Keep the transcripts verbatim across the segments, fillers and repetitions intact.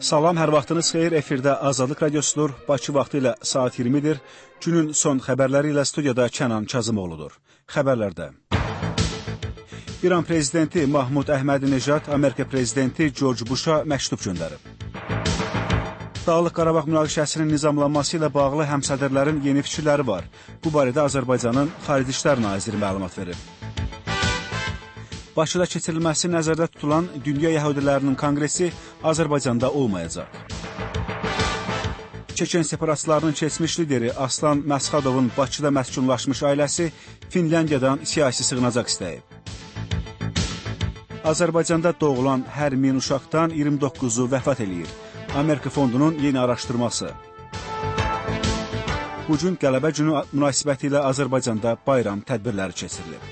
Salam, hər vaxtınız xeyir. Efirdə Azadlıq Radiosudur. Bakı vaxtı ilə saat iyirmidir. Günün son xəbərləri ilə studiyada Kənan Kazımoğludur. Xəbərlərdə. İran prezidenti Mahmud Əhmədi-Nejad Amerika prezidenti George Bush'a məktub göndərib. Dağlıq Qarabağ münaqişəsinin nizamlanması ilə bağlı həmsədrlərin yeni fikirləri var. Bu barədə Azərbaycanın Xarici İşlər Naziri məlumat verib. Bakıda keçirilməsi nəzərdə tutulan Dünya Yəhudilərinin Kongresi Azərbaycanda olmayacaq. Çeçen separatistlərinin keçmiş lideri Aslan Məsxadovun Bakıda məskunlaşmış ailəsi Finlandiyadan siyasi sığınacaq istəyib. Azərbaycanda doğulan hər min uşaqdan iyirmi doqquzu vəfat eləyir. Amerika fondunun yeni araşdırması. Bugün Qələbə günü münasibəti ilə Azərbaycanda bayram tədbirləri keçirilib.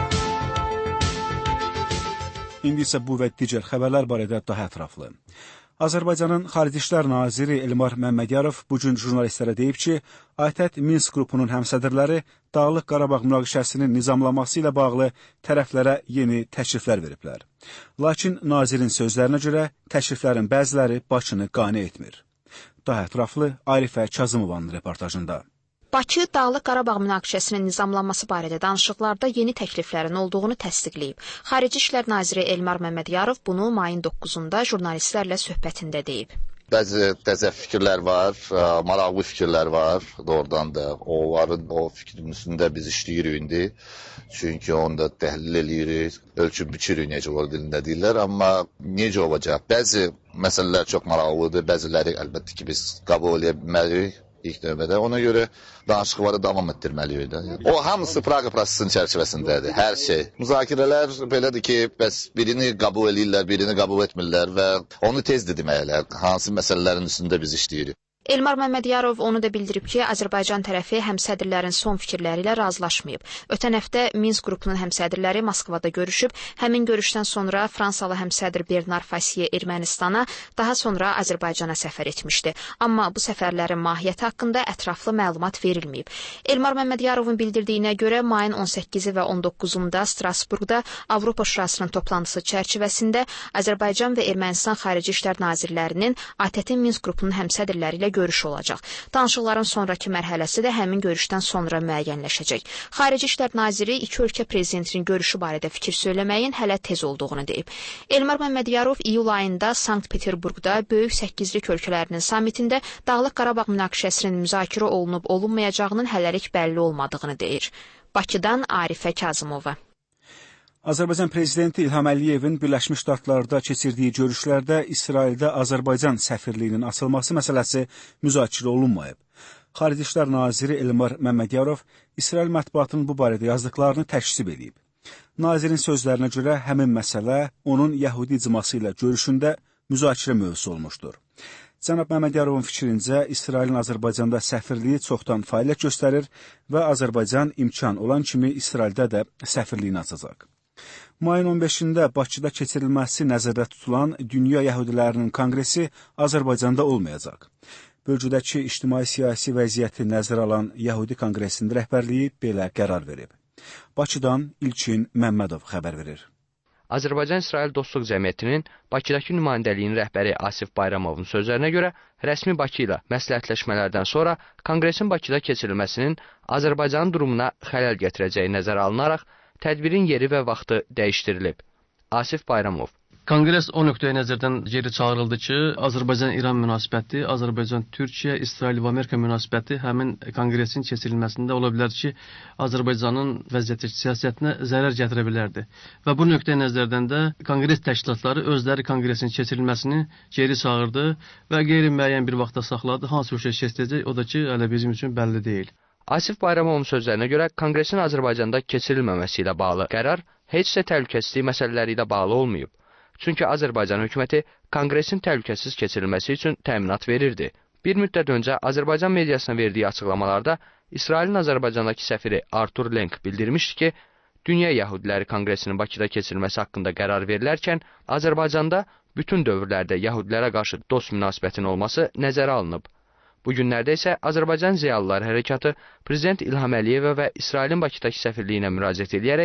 İndi isə bu və digər xəbərlər barədə daha ətraflı. Azərbaycanın Xarici İşlər Naziri Elmar Məmmədiyarov bugün jurnalistlərə deyib ki, ATƏT Minsk qrupunun həmsədrləri Dağlıq Qarabağ münaqişəsinin nizamlanması ilə bağlı tərəflərə yeni təkliflər veriblər. Lakin nazirin sözlərinə görə təkliflərin bəziləri Bakını qane etmir. Daha ətraflı Arifə Kazımovanın reportajında. Bakı, Dağlıq Qarabağ münaqişəsinin nizamlanması barədə danışıqlarda yeni təkliflərin olduğunu təsdiqləyib. Xarici İşlər Naziri Elmar Məmmədiyarov bunu mayın doqquzunda jurnalistlərlə söhbətində deyib. Bəzi təzə fikirlər var, maraqlı fikirlər var, doğrudan da onların o fikrin üstündə biz işləyirik indi. Çünki onu da təhlil edirik, ölçüb biçirik necə olur dilində deyirlər, amma necə olacaq? Bəzi məsələlər çox maraqlıdır, bəziləri əlbəttə ki biz qəbul edə bilmərik. İlk növbədə ona görə danışıqları davam etdirməliyik. O hamısı Praqa prosesinin çərçivəsindədir, hər şey. Müzakirələr belədir ki, bəs birini qəbul edirlər, birini qəbul etmirlər və onu tez də deməklər, hansı məsələlərin üstündə biz işləyirik. Elmar Məmmədiyarov onu da bildirib ki, Azərbaycan tərəfi həmsədrlərin son fikirləri ilə razılaşmayıb. Ötən həftə Minsk qrupunun həmsədrləri Moskvada görüşüb, həmin görüşdən sonra Fransalı həmsədr Bernard Fasiye Ermənistana, daha sonra Azərbaycana səfər etmişdi. Amma bu səfərlərin mahiyyəti haqqında ətraflı məlumat verilməyib. Elmar Məmmədyarovun bildirdiyinə görə mayın on səkkizi və on doqquzunda Strasburqda Avropa Şurasının toplantısı çərçivəsində Azərbaycan və Ermənistan Xarici İşlər Nazirlərinin ATƏT-in Minsk qrupunun həmsədrləri ilə görüş olacaq. Danışıqların sonraki mərhələsi də həmin görüşdən sonra müəyyənləşəcək. Xarici İşlər Naziri iki ölkə prezidentinin görüşü barədə fikir söyləməyin hələ tez olduğunu deyib. Elmar Məmmədiyarov iyul ayında Sankt-Peterburqda Böyük Səkkizlik ölkələrinin samitində Dağlıq Qarabağ münaqişəsinin müzakirə olunub-olunmayacağının hələlik bəlli olmadığını deyir. Bakıdan Arifə Kazımova. Azərbaycan prezidenti İlham Əliyevin Birləşmiş Ştatlarda keçirdiyi görüşlərdə İsraildə Azərbaycan səfirliyinin açılması məsələsi müzakirə olunmayıb. Xarici İşlər Naziri Elmar Məmmədiyarov İsrail mətbuatının bu barədə yazdıqlarını təksib edib. Nazirin sözlərinə görə həmin məsələ onun Yəhudi icması ilə görüşündə müzakirə mövzusu olmuşdur. Cənab Məmmədyarovun fikrincə, İsrailin Azərbaycanda səfirliyi çoxdan fəaliyyət göstərir və Azərbaycan imkan olan kimi İsraildə də səfirliyini açacaq. Mayın on beşində Bakıda keçirilməsi nəzərdə tutulan Dünya Yəhudilərinin Kongresi Azərbaycanda olmayacaq. Bölgədəki ictimai-siyasi vəziyyəti nəzərə alan Yəhudi Konqresinin rəhbərliyi belə qərar verib. Bakıdan İlkin Məmmədov xəbər verir. Azərbaycan-İsrail Dostluq Cəmiyyətinin Bakıdakı nümayəndəliyinin rəhbəri Asif Bayramovun sözlərinə görə, rəsmi Bakı ilə məsləhətləşmələrdən sonra Konqresin Bakıda keçirilməsinin Azərbaycanın durumuna xələl gətirəcəyi nəzərə alınaraq, tədbirin yeri və vaxtı dəyişdirilib. Asif Bayramov. Konqres o nöqtəyə nəzərdən geri çağırıldı ki, Azərbaycan-İran münasibəti, Azərbaycan-Türkiyə, İsrail və Amerika münasibəti həmin konqresin keçirilməsində ola bilər ki, Azərbaycanın vəziyyəti siyasətinə zərər gətirə bilərdi. Və bu nöqtəyə nəzərdən də konqres təşkilatları özləri konqresin keçirilməsini geri çağırdı və qeyri-müəyyən bir vaxta saxladı. Hansı bir şey keçiriləcək, o da ki, hələ bizim üçün bəlli deyil. Asif Bayramovun sözlərinə görə, konqresin Azərbaycanda keçirilməməsi ilə bağlı qərar heç də təhlükəsizlik məsələləri ilə bağlı olmayıb. Çünki Azərbaycan hökuməti konqresin təhlükəsiz keçirilməsi üçün təminat verirdi. Bir müddət öncə Azərbaycan mediasına verdiyi açıqlamalarda İsrailin Azərbaycandakı səfiri Artur Lenk bildirmişdi ki, Dünya Yəhudiləri Konqresinin Bakıda keçirilməsi haqqında qərar verilərkən Azərbaycanda bütün dövrlərdə Yəhudilərə qarşı dost münasibətin olması nəzərə alınıb. Bu günlərdə isə Azərbaycan Ziyalılar Hərəkatı Prezident İlham Əliyevə və İsrailin Bakıdakı səfirliyinə müraciət edərək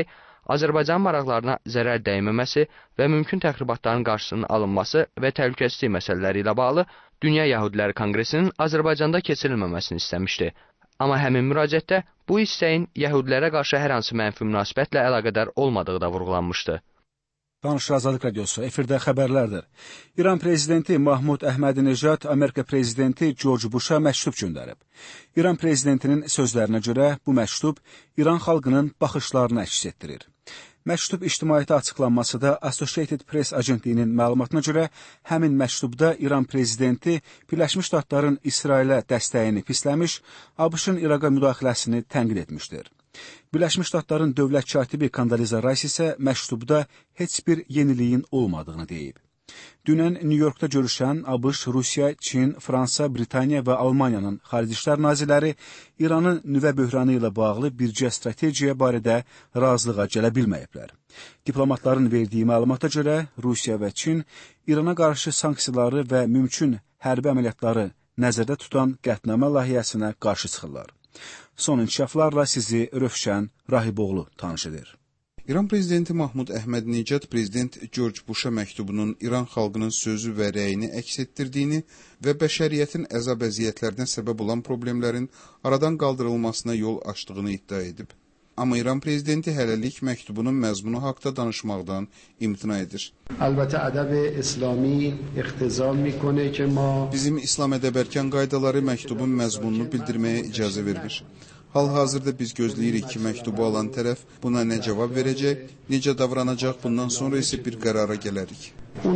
Azərbaycan maraqlarına zərər dəyməməsi və mümkün təxribatların qarşısının alınması və təhlükəsizlik məsələləri ilə bağlı Dünya Yəhudiləri Konqresinin Azərbaycanda keçirilməməsini istəmişdi. Amma həmin müraciətdə bu istəyin yəhudilərə qarşı hər hansı mənfi münasibətlə əlaqədar olmadığı da vurğulanmışdı. Danışır Azadlıq Radiosu, efirdə xəbərlərdir. İran prezidenti Mahmud Əhmədinejad Amerika prezidenti George Bush'a məktub göndərib. İran prezidentinin sözlərinə görə bu məktub İran xalqının baxışlarını əks etdirir. Məktub ictimaiyyətə açıqlanması da Associated Press agentliyinin məlumatına görə həmin məktubda İran prezidenti Birləşmiş Ştatların İsrailə dəstəyini pisləmiş, ABŞ-ın İraqa müdaxiləsini tənqid etmişdir. Birləşmiş Ştatların dövlət katibi Condoleezza Rice isə məktubda heç bir yeniliyin olmadığını deyib. Dünən New Yorkda görüşən ABŞ, Rusiya, Çin, Fransa, Britaniya və Almaniyanın xarici işlər nazirləri İranın nüvə böhranı ilə bağlı birgə strategiya barədə razılığa gələ bilməyiblər. Diplomatların verdiyi məlumata görə Rusiya və Çin İrana qarşı sanksiyaları və mümkün hərbi əməliyyatları nəzərdə tutan qətnamə layihəsinə qarşı çıxırlar. Son inkişaflarla sizi Rövşən Rahiboğlu tanış edir. İran prezidenti Mahmud Əhmədinejad prezident George Bush'a məktubunun İran xalqının sözü və rəyini əks etdirdiyini və bəşəriyyətin əzab-əziyyətlərinə səbəb olan problemlərin aradan qaldırılmasına yol açdığını iddia edib. Amma İran prezidenti hələlik məktubunun məzmunu haqda danışmaqdan imtina edir. Əlbəttə, ədəb-i İslami iqtizam mikone ki, ma Bizim İslam ədəb-ərkan qaydaları məktubun məzmununu bildirməyə icazə vermir. Hal-hazırda biz gözləyirik ki, məktubu alan tərəf buna nə cavab verəcək, necə davranacaq, bundan sonra isə bir qərara gələrik.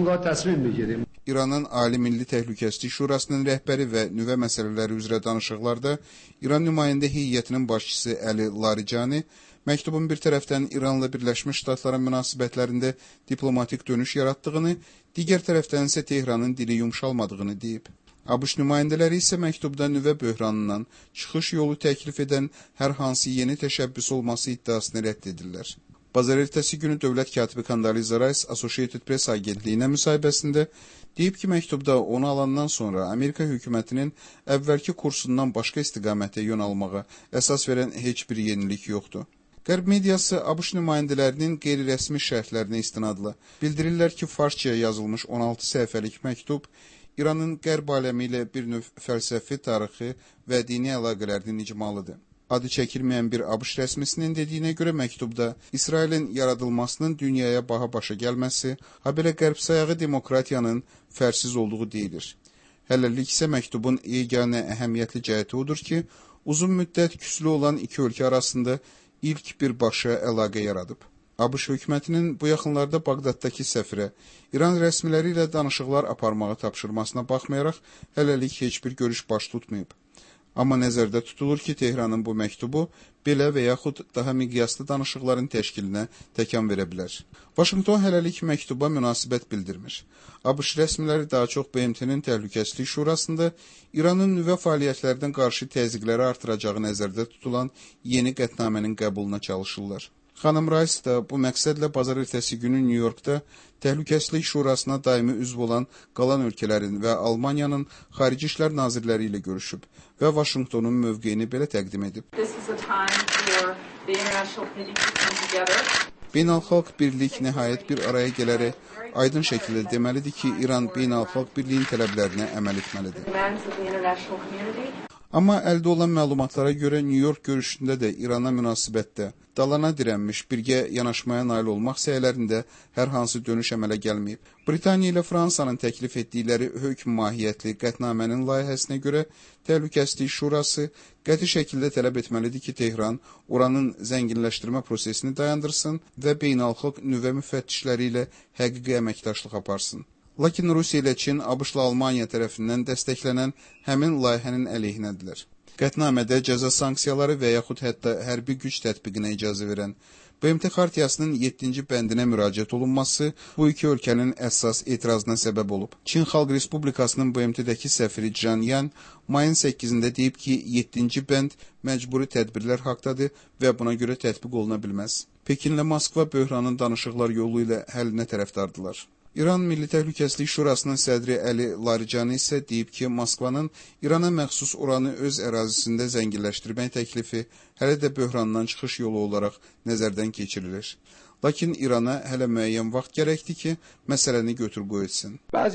İranın Ali Milli Təhlükəsizlik Şurasının rəhbəri və nüvə məsələləri üzrə danışıqlarda İran nümayəndə heyətinin başçısı Əli Larijani məktubun bir tərəfdən İranla Birləşmiş Ştatların münasibətlərində diplomatik dönüş yaratdığını, digər tərəfdən isə Tehranın dili yumşalmadığını deyib. ABŞ nümayəndələri isə məktubda nüvə böhranından çıxış yolu təklif edən hər hansı yeni təşəbbüs olması iddiasını rədd edirlər. Bazar ertəsi günü dövlət katibi Condoleezza Rice Associated Press agentliyinə müsahibəsində deyib ki, məktubda onu alandan sonra Amerika hökumətinin əvvəlki kursundan başqa istiqamətə yön almağa əsas verən heç bir yenilik yoxdur. Qərb mediası ABŞ nümayəndələrinin qeyri-rəsmi şərhlərinə istinadla bildirirlər ki, farsça yazılmış on altı səhifəlik məktub İranın qərb aləmi ilə bir növ fəlsəfi, tarixi və dini əlaqələrinin icmalıdır. Adı çəkilməyən bir ABŞ rəsmisinin dediyinə görə məktubda İsrailin yaradılmasının dünyaya baha başa gəlməsi, habelə qərb sayağı demokratiyanın fərsiz olduğu deyilir. Hələlik isə məktubun yeganə əhəmiyyətli cəhəti odur ki, uzun müddət küslü olan iki ölkə arasında ilk birbaşa əlaqə yaradıb. ABŞ hökumətinin bu yaxınlarda Bağdaddakı səfirə İran rəsmiləri ilə danışıqlar aparmağı tapşırmasına baxmayaraq, hələlik heç bir görüş baş tutmayıb. Amma nəzərdə tutulur ki, Tehranın bu məktubu belə və yaxud daha miqyaslı danışıqların təşkilinə təkan verə bilər. Vaşinqton hələlik məktuba münasibət bildirmir. ABŞ rəsmiləri daha çox B M T-nin Təhlükəsizlik Şurasında İranın nüvə fəaliyyətlərindən qarşı təzyiqləri artıracağı nəzərdə tutulan yeni qətnamənin qəbuluna çalışırlar. Xanım Rice da bu məqsədlə bazar ertəsi günü New Yorkda Təhlükəsizlik Şurasına daimi üzv olan qalan ölkələrin və Almaniyanın xarici işlər nazirləri ilə görüşüb və Vaşinqtonun mövqeyini belə təqdim edib. Beynəlxalq birlik nəhayət bir araya gələrək aydın şəkildə deməlidir ki, İran beynəlxalq birliyin tələblərinə əməl etməlidir. Amma əldə olan məlumatlara görə New York görüşündə də İrana münasibətdə dalana dirənmiş birgə yanaşmaya nail olmaq səylərində hər hansı dönüş əmələ gəlməyib. Britaniya ilə Fransanın təklif etdikləri hökm mahiyyətli qətnamənin layihəsinə görə Təhlükəsizlik Şurası qəti şəkildə tələb etməlidir ki, Tehran uranın zənginləşdirmə prosesini dayandırsın və beynəlxalq nüvə müfəttişləri ilə həqiqi əməkdaşlıq aparsın. Lakin Rusiya ilə Çin, ABŞ-la Almaniya tərəfindən dəstəklənən həmin layihənin əleyhinədirlər. Qətnamədə cəza sanksiyaları və yaxud hətta hərbi güc tətbiqinə icazə verən B M T xartiyasının yeddinci bəndinə müraciət olunması bu iki ölkənin əsas etirazına səbəb olub. Çin Xalq Respublikasının B M T-dəki səfiri Zhang Yan mayın səkkizində deyib ki, yeddinci bənd məcburi tədbirlər haqdadır və buna görə tətbiq oluna bilməz. Pekinlə Moskva böhranın danışıqlar yolu ilə həllinə tərəfdardılar. İran Milli Təhlükəsizlik Şurasının sədri Əli Larijani isə deyib ki, Moskvanın İrana məxsus uranı öz ərazisində zənginləşdirmək təklifi hələ də böhrandan çıxış yolu olaraq nəzərdən keçirilir. Lakin İrana hələ müəyyən vaxt gərəkdir ki, məsələni götür-qoy etsin.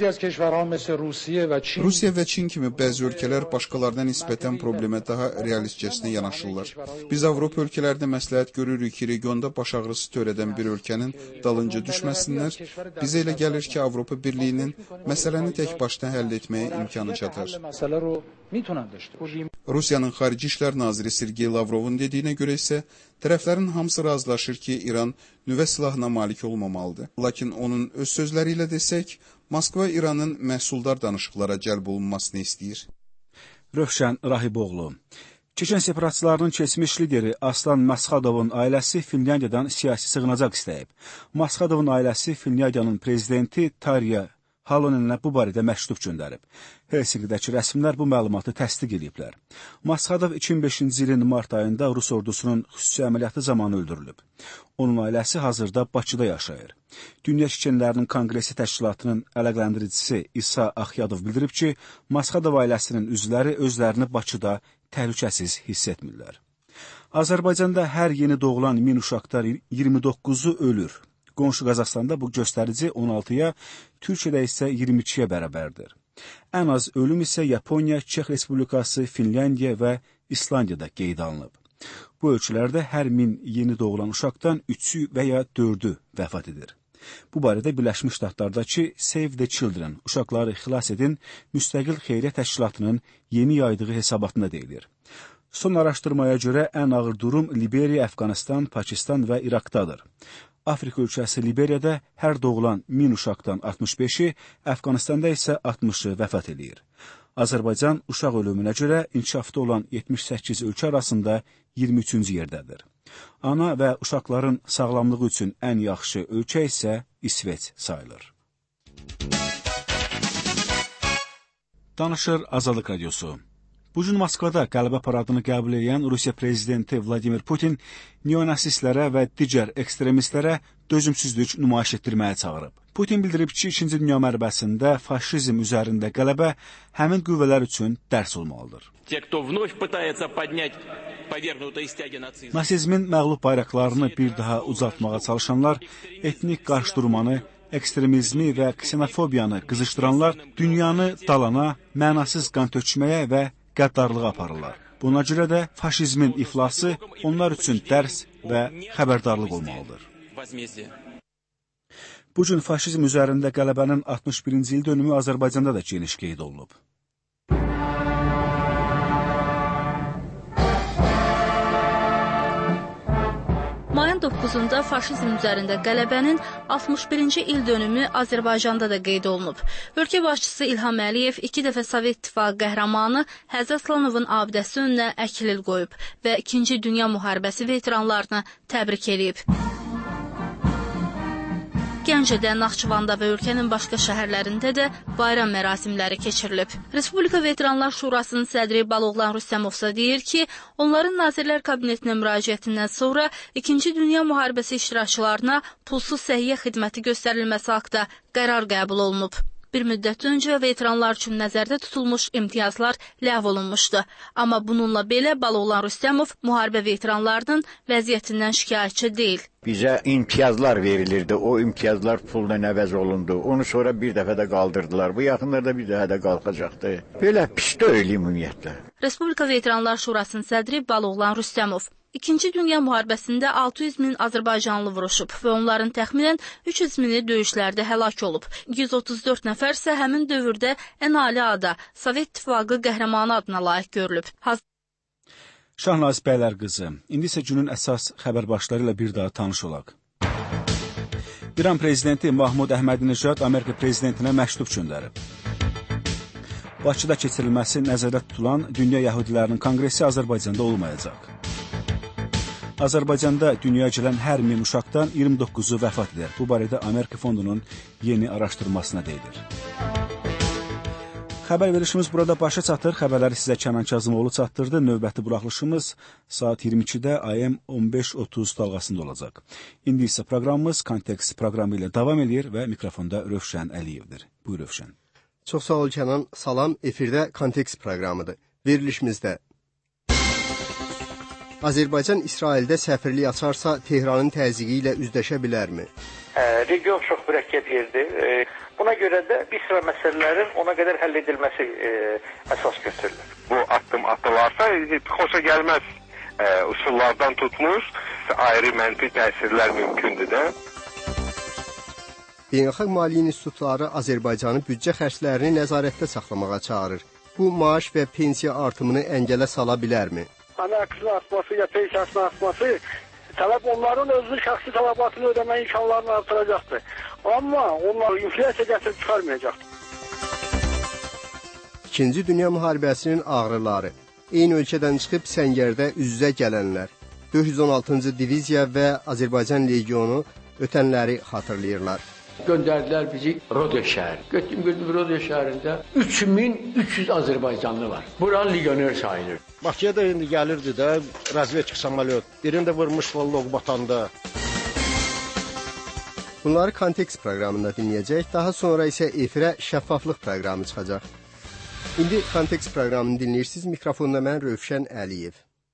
Rusiya və Çin kimi bəzi ölkələr başqalarına nisbətən problemə daha realistcəsinə yanaşırlar. Biz Avropa ölkələrində məsləhət görürük ki, regionda baş ağrısı törədən bir ölkənin dalınca düşməsinlər. Bizə elə gəlir ki, Avropa Birliyinin məsələni tək başına həll etməyə imkanı çatar. Rusiyanın Xarici İşlər Naziri Sergey Lavrovun dediyinə görə isə tərəflərin hamısı razılaşır ki, İran nüvə silahına malik olmamalıdır. Lakin onun öz sözləri ilə desək, Moskva İranın məhsuldar danışıqlara cəlb olunmasını istəyir. Rövşən Rahiboğlu. Çeçen separatçılarının keçmiş lideri Aslan Masxadovun ailəsi Finlandiyadan siyasi sığınacaq istəyib. Masxadovun ailəsi Finlandiyanın prezidenti Tarya Halonenlə bu barədə məktub göndərib. Helsinkidəki rəsmlər bu məlumatı təsdiq ediblər. Masxadov iki min beşinci ilin mart ayında Rus ordusunun xüsusi əməliyyatı zamanı öldürülüb. Onun ailəsi hazırda Bakıda yaşayır. Dünya Çeçenlərinin Konqresi Təşkilatının əlaqələndiricisi İsa Axyadov bildirib ki, Masxadov ailəsinin üzvləri özlərini Bakıda təhlükəsiz hiss etmirlər. Azərbaycanda hər yeni doğulan min uşaqlar iyirmi doqquzu ölür. Qonşu Qazaxstanda bu göstərici on altıya, Türkiyədə isə iyirmi ikiyə bərabərdir. Ən az ölüm isə Yaponiya, Çex Respublikası, Finlandiya və İslandiyada qeyd alınıb. Bu ölçülərdə hər min yeni doğulan uşaqdan üçü və ya dördü vəfat edir. Bu barədə Birləşmiş Ştatlardakı Save the Children, uşaqları xilas edin, müstəqil xeyriyyə təşkilatının yeni yaydığı hesabatında deyilir. Son araşdırmaya görə ən ağır durum Liberiya, Əfqanistan, Pakistan və İraqdadır. Afrika ölkəsi Liberiyada hər doğulan min uşaqdan altmış beşi, Əfqanistanda isə altmışı vəfat edir. Azərbaycan uşaq ölümünə görə inkişafda olan yetmiş səkkiz ölkə arasında iyirmi üçüncü yerdədir. Ana və uşaqların sağlamlığı üçün ən yaxşı ölkə isə İsveç sayılır. Danışır Azadlıq Radiosu. Bugün Moskvada qələbə paradını qəbul edən Rusiya prezidenti Vladimir Putin neonasistlərə və digər ekstremistlərə dözümsüzlük nümayiş etdirməyə çağırıb. Putin bildirib ki, İkinci Dünya müharibəsində faşizm üzərində qələbə həmin qüvvələr üçün dərs olmalıdır. Nasizmin məğlub bayraqlarını bir daha ucaltmağa çalışanlar, etnik qarşıdurmanı, ekstremizmi və ksenofobiyanı qızışdıranlar dünyanı dalana, mənasız qan tökməyə və qəddarlığa aparırlar. Buna görə də faşizmin iflası onlar üçün dərs və xəbərdarlıq olmalıdır. Bugün faşizm üzərində qələbənin altmış birinci il dönümü Azərbaycanda da geniş qeyd olunub. Mayın doqquzunda faşizm üzərində qələbənin altmış birinci il dönümü Azərbaycanda da qeyd olunub. Ölkə başçısı İlham Əliyev iki dəfə Sovet İttifaqı qəhrəmanı Həzrət Aslanovun abidəsi önünə əklil qoyub və İkinci Dünya müharibəsi veteranlarını təbrik edib. Gəncədə, Naxçıvanda və ölkənin başqa şəhərlərində də bayram mərasimləri keçirilib. Respublika Veteranlar Şurasının sədri Baloğlan Rüstəmovsa deyir ki, onların Nazirlər Kabinetinə müraciətindən sonra İkinci Dünya müharibəsi iştirakçılarına pulsuz səhiyyə xidməti göstərilməsi haqda qərar qəbul olunub. Bir müddət öncə veteranlar üçün nəzərdə tutulmuş imtiyazlar ləğv olunmuşdu. Amma bununla belə Baloğlan Rüstəmov müharibə veteranlarının vəziyyətindən şikayətçi deyil. Bizə imtiyazlar verilirdi, o imtiyazlar pulla əvəz olundu. Onu sonra bir dəfə də qaldırdılar. Bu yaxınlarda bir dəfə də qalxacaqdı. Belə pis deyil ümumiyyətlə. Respublika Veteranlar Şurasının sədri Baloğlan Rüstəmov. İkinci Dünya müharibəsində altı yüz min Azərbaycanlı vuruşub və onların təxminən üç yüz mini döyüşlərdə həlak olub. yüz otuz dörd nəfər isə həmin dövrdə ən ali ada, Sovet İttifaqı qəhrəmanı adına layiq görülüb. Haz Şahnaz Bəylər qızı, indi isə günün əsas xəbər başları ilə bir daha tanış olaq. İran prezidenti Mahmud Əhmədinejad Amerika prezidentinə məktub göndərib. Bakıda keçirilməsi nəzərdə tutulan Dünya Yəhudilərinin Konqresi Azərbaycanda olmayacaq. Azərbaycanda dünyaya gələn hər min uşaqdan iyirmi doqquzu vəfat edir. Bu barədə Amerika Fondunun yeni araşdırmasına deyilir. Xəbər verişimiz burada başa çatır. Xəbərləri sizə Kənan Kazımoğlu çatdırdı. Növbəti buraxılışımız saat iyirmi ikidə A M on beş otuz dalğasında olacaq. İndi isə proqramımız Kontekst proqramı ilə davam edir və mikrofonda Rövşən Əliyevdir. Buyur Rövşən. Çox sağ ol Kənan. Salam, efirdə Kontekst proqramıdır. Verilişimizdə Azərbaycan İsraildə səfirlik açarsa Tehranın təzyiqi ilə üzləşə bilərmi? Region çox mürəkkəb yerdir. Buna görə də bir sıra məsələlərin ona qədər həll edilməsi e, əsas götürülür. Bu addım atılarsa xoşa gəlməz e, usullardan tutmuş ayrı mənfi təsirlər mümkündür də. Beynəlxalq Maliyyə İnstitutları Azərbaycanı büdcə xərclərini nəzarətdə saxlamağa çağırır. Bu maaş və pensiya artımını əngələ sala bilərmi? Ana aksının artması ya pensiyasının artması tələb onların özünün şəxsi tələbatını ödəmə imkanlarını artıracaqdır. Amma onlar inflyasiya gətirib çıxarmayacaqdır. İkinci Dünya müharibəsinin ağrıları, eyni ölkədən çıxıb səngərdə üz-üzə gələnlər, dörd yüz on altıncı diviziya və Azərbaycan legionu ötənləri xatırlayırlar. Göndərdilər bizi Rodiya şəhəri. Getdim gördüm Rodiya şəhərində üç min üç yüz Azərbaycanlı var. Buranın legioner sayılır. Bakıya da indi gəlirdi də razvedka samolyot. Birini də vurmuş Vallog batanda. Bunları Kontekst proqramında dinləyəcək. Daha sonra isə efirə şəffaflıq proqramı çıxacaq. İndi Kontekst proqramını dinləyirsiniz. Mikrofonda mən Rövşən Əliyev.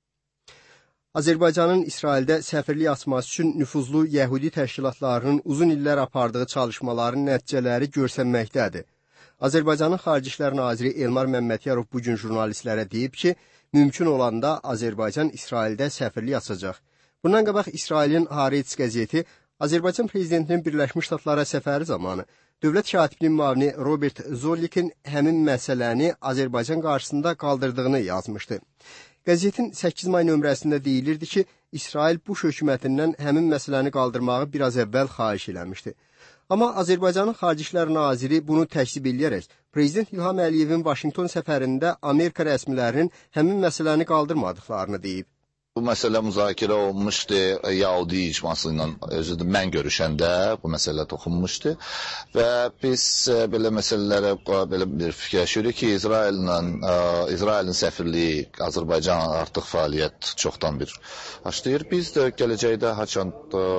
Azərbaycanın İsraildə səfirlik açması üçün nüfuzlu yəhudi təşkilatlarının uzun illər apardığı çalışmaların nəticələri görsənməkdədir. Azərbaycanın Xarici İşlər Naziri Elmar Məmmədiyarov bugün jurnalistlərə deyib ki, mümkün olanda Azərbaycan İsraildə səfirlik açacaq. Bundan qabaq İsrailin Haaretz qəzeti Azərbaycan prezidentinin Birləşmiş Ştatlara səfəri zamanı dövlət katibinin müavini Robert Zollikin həmin məsələni Azərbaycan qarşısında qaldırdığını yazmışdı. Qəzetin səkkiz may nömrəsində deyilirdi ki, İsrail Buş hökumətindən həmin məsələni qaldırmağı biraz əvvəl xahiş eləmişdi. Amma Azərbaycanın Xarici İşlər Naziri bunu təkzib eləyərək, Prezident İlham Əliyevin Vaşinqton səfərində Amerika rəsmilərinin həmin məsələni qaldırmadıqlarını deyib. Bu məsələ müzakirə olmuşdu, Yahudi icması ilə özüdür, mən görüşəndə bu məsələ toxunmuşdu və biz belə məsələlərə belə bir fikirləşirik ki, İsraillə, İsrailin səfirliyi Azərbaycan artıq fəaliyyət çoxdan bir başlayır. Biz də gələcəkdə haçan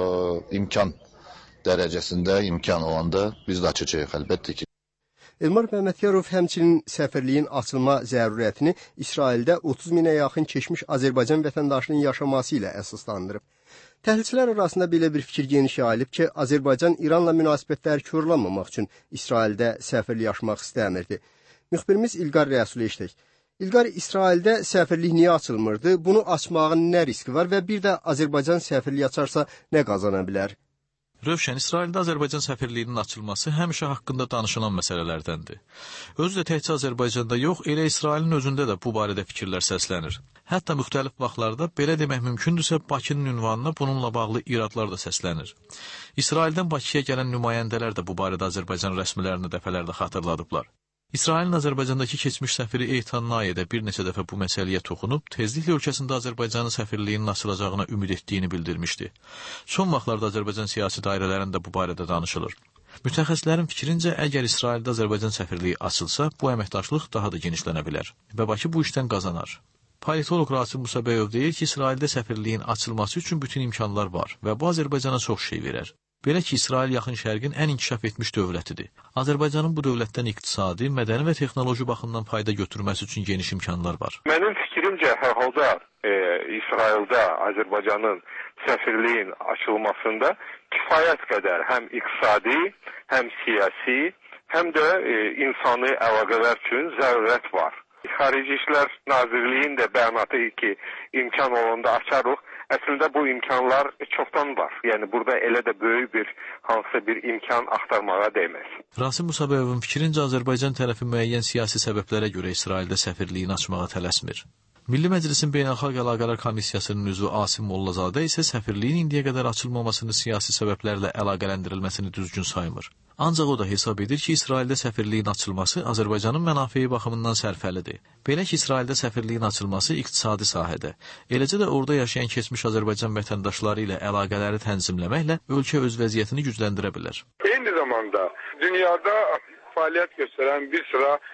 imkan dərəcəsində imkan olanda biz də açacağıq əlbəttə ki. Elmar Məmmədiyarov həmçinin səfirliyin açılma zərurətini İsraildə otuz minə yaxın keçmiş Azərbaycan vətəndaşının yaşaması ilə əsaslandırıb. Təhlilçilər arasında belə bir fikir geniş yayılıb ki, Azərbaycan İranla münasibətləri korlanmamaq üçün İsraildə səfirlik açmaq istəmirdi. Müxbirimiz İlqar Rəsul eşitdik. İlqar, İsraildə səfirlik niyə açılmırdı? Bunu açmağın nə riski var və bir də Azərbaycan səfirlik açarsa nə qazana bilər? Rövşən, İsraildə Azərbaycan səfirliyinin açılması həmişə haqqında danışılan məsələlərdəndir. Özü də təkcə Azərbaycanda yox, elə İsrailin özündə də bu barədə fikirlər səslənir. Hətta müxtəlif vaxtlarda belə demək mümkündürsə, Bakının ünvanına bununla bağlı iradlar da səslənir. İsraildən Bakıya gələn nümayəndələr də bu barədə Azərbaycan rəsmilərini dəfələrdə xatırladıblar. İsrailin Azərbaycandakı keçmiş səfiri Eytan Nayə də bir neçə dəfə bu məsələyə toxunub, tezliklə ölkəsində Azərbaycanın səfirliyinin açılacağına ümid etdiyini bildirmişdi. Son vaxtlarda Azərbaycan siyasi dairələrində bu barədə danışılır. Mütəxəssislərin fikrincə, əgər İsraildə Azərbaycan səfirliyi açılsa, bu əməkdaşlıq daha da genişlənə bilər və Bakı bu işdən qazanar. Politoloq Rasim Musabəyov deyir ki, İsraildə səfirliyin açılması üçün bütün imkanlar var və bu Azərbaycana çox şey verər. Belə ki, İsrail yaxın şərqin ən inkişaf etmiş dövlətidir. Azərbaycanın bu dövlətdən iqtisadi, mədəni və texnoloji baxımdan fayda götürməsi üçün geniş imkanlar var. Mənim fikrimcə, hər halda e, İsraildə Azərbaycanın səfirliyin açılmasında kifayət qədər həm iqtisadi, həm siyasi, həm də e, insani əlaqələr üçün zərurət var. Xarici İşlər Nazirliyinin də bəyanatı ki, imkan olanda açarıq. Əslində bu imkanlar çoxdan var. Yəni burada elə də böyük bir hansısa bir imkan axtarmağa dəyməz. Rasim Musabəyovun fikrincə Azərbaycan tərəfi müəyyən siyasi səbəblərə görə İsraildə səfirliyin açmağa tələsmir. Milli Məclisin Beynəlxalq Əlaqələr Komissiyasının üzvü Asim Mollazadə isə səfirliyin indiyə qədər açılmamasını siyasi səbəblərlə əlaqələndirilməsini düzgün saymır. Ancaq o da hesab edir ki, İsraildə səfirliyin açılması Azərbaycanın mənafeyi baxımından sərfəlidir. Belə ki, İsraildə səfirliyin açılması iqtisadi sahədə, eləcə də orada yaşayan keçmiş Azərbaycan vətəndaşları ilə əlaqələri tənzimləməklə ölkə öz vəziyyətini gücləndirə bilər. Eyni zamanda dünyada fəaliyyət göstərən bir sıra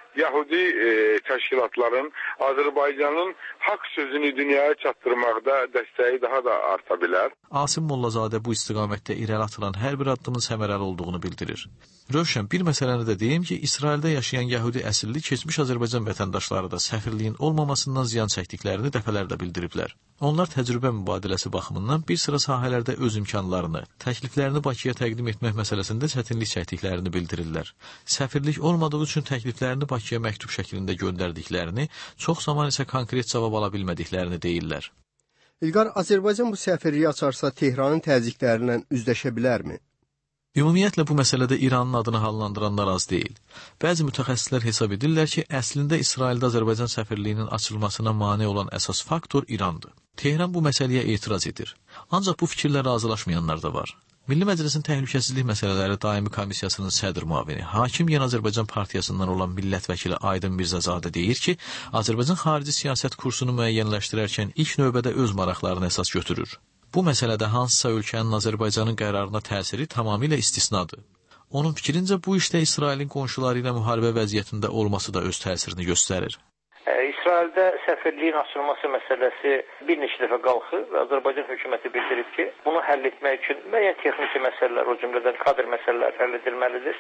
Yahudi e, təşkilatların Azərbaycanın haqq sözünü dünyaya çatdırmaqda dəstəyi daha da arta bilər. Asim Mollazadə bu istiqamətdə irəli atılan hər bir addımın səmərəli olduğunu bildirir. Rövşən bir məsələni də deyim ki, İsraildə yaşayan Yahudi əsilli keçmiş Azərbaycan vətəndaşları da səfirliyin olmamasından ziyan çəkdiklərini dəfələrlə bildiriblər. Onlar təcrübə mübadiləsi baxımından bir sıra sahələrdə öz imkanlarını, təkliflərini Bakıya təqdim etmək məsələsində çətinlik çəkdiklərini bildirirlər. Səfirlik olmadığı üçün təkliflərini Bakıya məktub şəklində göndərdiklərini, çox zaman isə konkret cavab ala bilmədiklərini deyirlər. İlqar, Azərbaycan bu səfirliyi açarsa Tehranın təzyiqlərindən üzləşə bilərmi? Ümumiyyətlə bu məsələdə İranın adını hallandıranlar az deyil. Bəzi mütəxəssislər hesab edirlər ki, əslində İsraildə Azərbaycan səfirliyinin açılmasına mane olan əsas faktor İrandır. Tehran bu məsələyə etiraz edir. Ancaq bu fikirlə razılaşmayanlar da var. Milli Məclisin Təhlükəsizlik Məsələləri Daimi Komissiyasının sədr müavini, Hakim Yeni Azərbaycan Partiyasından olan millət vəkili Aydın Mirzəzadə deyir ki, Azərbaycan xarici siyasət kursunu müəyyənləşdirərkən ilk növbədə öz maraqlarını əsas götürür. Bu məsələdə hansısa ölkənin Azərbaycanın qərarına təsiri tamamilə istisnadır. Onun fikrincə bu işdə İsrailin qonşuları ilə müharibə vəziyyətində olması da öz təsirini göstərir. İsraildə səfirliyin açılması məsələsi bir neçə dəfə qalxır və Azərbaycan hökuməti bildirib ki, bunu həll etmək üçün müəyyən texniki məsələlər, o cümlədən kadr məsələləri həll edilməlidir.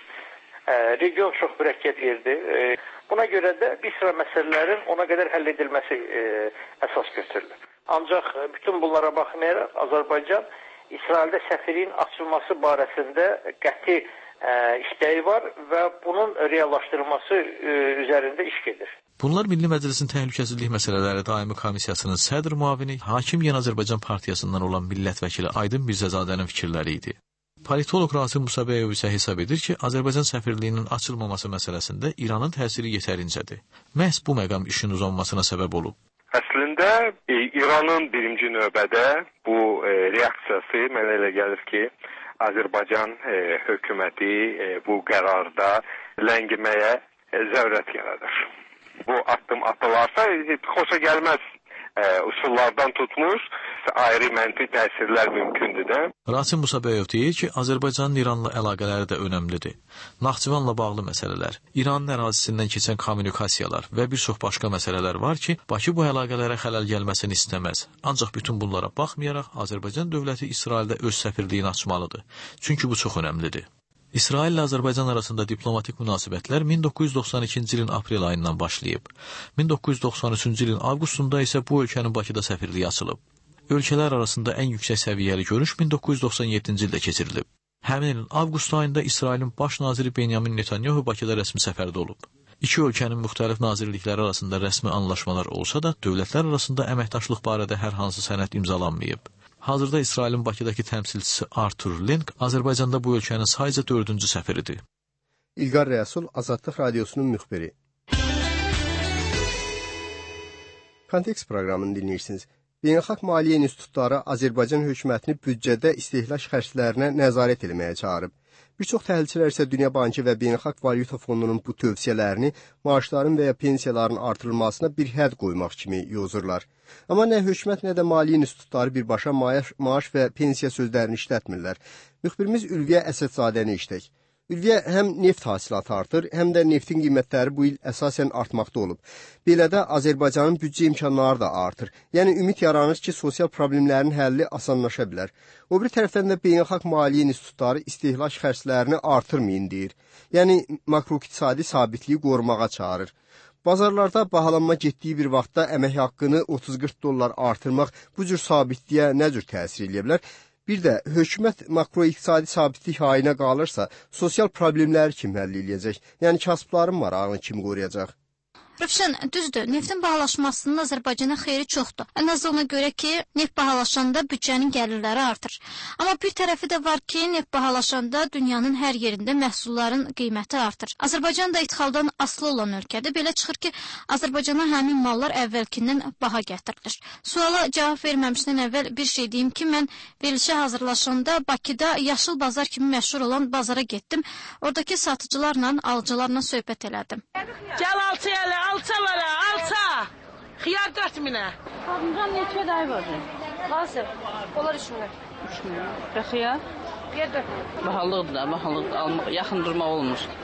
Region çox mürəkkəb yerdir. Buna görə də bir sıra məsələlərin ona qədər həll edilməsi əsas götürülür. Ancaq bütün bunlara baxmayaraq Azərbaycan İsraildə səfirliyin açılması barəsində qəti istəyi var və bunun reallaşdırılması üzərində iş gedir. Bunlar Milli Məclisin Təhlükəsizlik Məsələləri Daimi Komissiyasının sədr müavini, Hakim Yeni Azərbaycan Partiyasından olan millət vəkili Aydın Mirzədadənin fikirləri idi. Politoloq Rasim Musabəyov isə hesab edir ki, Azərbaycan səfirliyinin açılmaması məsələsində İranın təsiri yetərincədir. Məhz bu məqam işin uzanmasına səbəb olub. Əslində e, İranın birinci növbədə bu e, reaksiyası mənə elə gəlir ki, Azərbaycan e, hökuməti e, bu qərarda ləngiməyə e, zərurət yaradır. Bu addım atılarsa xoşa gəlməz e, usullardan tutmuş ayrı mənfi təsirlər mümkündür də. Rasim Musabəyov deyir ki, Azərbaycanın İranla əlaqələri də önəmlidir. Naxçıvanla bağlı məsələlər, İranın ərazisindən keçən kommunikasiyalar və bir çox başqa məsələlər var ki, Bakı bu əlaqələrə xələl gəlməsini istəməz. Ancaq bütün bunlara baxmayaraq, Azərbaycan dövləti İsraildə öz səfirliyini açmalıdır. Çünki bu çox önəmlidir. İsrail ilə Azərbaycan arasında diplomatik münasibətlər min doqquz yüz doxsan ikinci ilin aprel ayından başlayıb. min doqquz yüz doxsan üçüncü ilin avqustunda isə bu ölkənin Bakıda səfirliyi açılıb. Ölkələr arasında ən yüksək səviyyəli görüş min doqquz yüz doxsan yeddinci ildə keçirilib. Həmin ilin avqust ayında İsrailin baş naziri Benyamin Netanyahu Bakıda rəsmi səfərdə olub. İki ölkənin müxtəlif nazirlikləri arasında rəsmi anlaşmalar olsa da, dövlətlər arasında əməkdaşlıq barədə hər hansı sənəd imzalanmayıb. Hazırda İsrailin Bakıdakı təmsilçisi Artur Link Azərbaycanda bu ölkənin sayca dördüncü səfiridir. İlqar Rəsul, Azadlıq Radiosunun müxbiri. Kontekst proqramını dinləyirsiniz. Beynəlxalq Maliyyə İnstitutları Azərbaycan hökumətini büdcədə istehlak xərclərinə nəzarət etməyə çağırıb. Bir çox təhlilçilər isə Dünya Bankı və Beynəlxalq Valyuta Fondunun bu tövsiyələrini maaşların və ya pensiyaların artırılmasına bir hədd qoymaq kimi yozurlar. Amma nə hökumət, nə də maliyyə institutları birbaşa maaş, maaş və pensiya sözlərini işlətmirlər. Müxbirimiz Ülviyə Əsədzadəni işlək. Ülviyə, həm neft hasilatı artır, həm də neftin qiymətləri bu il əsasən artmaqda olub. Belə də Azərbaycanın büdcə imkanları da artır. Yəni, ümid yaranır ki, sosial problemlərin həlli asanlaşa bilər. O bir tərəfdən də Beynəlxalq Maliyyə İnstitutları istehlak xərclərini artırmayın deyir. Yəni, makroiqtisadi sabitliyi qorumağa çağırır. Bazarlarda bahalanma getdiyi bir vaxtda əmək haqqını otuz qırx dollar artırmaq bu cür sabitliyə nə cür təsir edə bilər? Bir də hökumət makroiqtisadi sabitlik hayına qalırsa, sosial problemləri kim həll edəcək? Yəni kasıbların marağını kim qoruyacaq? Rövşən, düzdür, neftin bahalaşmasının Azərbaycana xeyri çoxdur. Ən az ona görə ki, neft bahalaşanda büdcənin gəlirləri artır. Amma bir tərəfi də var ki, neft bahalaşanda dünyanın hər yerində məhsulların qiyməti artır. Azərbaycan da ixaldan asılı olan ölkədir. Belə çıxır ki, Azərbaycana həmin mallar əvvəlkindən baha gətirilir. Suala cavab verməmişdən əvvəl bir şey deyim ki, mən verilişə hazırlaşanda Bakıda Yaşıl Bazar kimi məşhur olan bazara getdim. Oradakı satıcılarla, alıcılarla söhbət elədim. Gəl alçı elə, alça var, alça. Xiyar dört minə. Patlıcan neçə day var? Nasıl? Onlar üç minə. üç minə. Və xiyar? Xiyar dört minə. Bahalıqdır da, bahalıqdır. Almaq, yaxın durmaq olmur.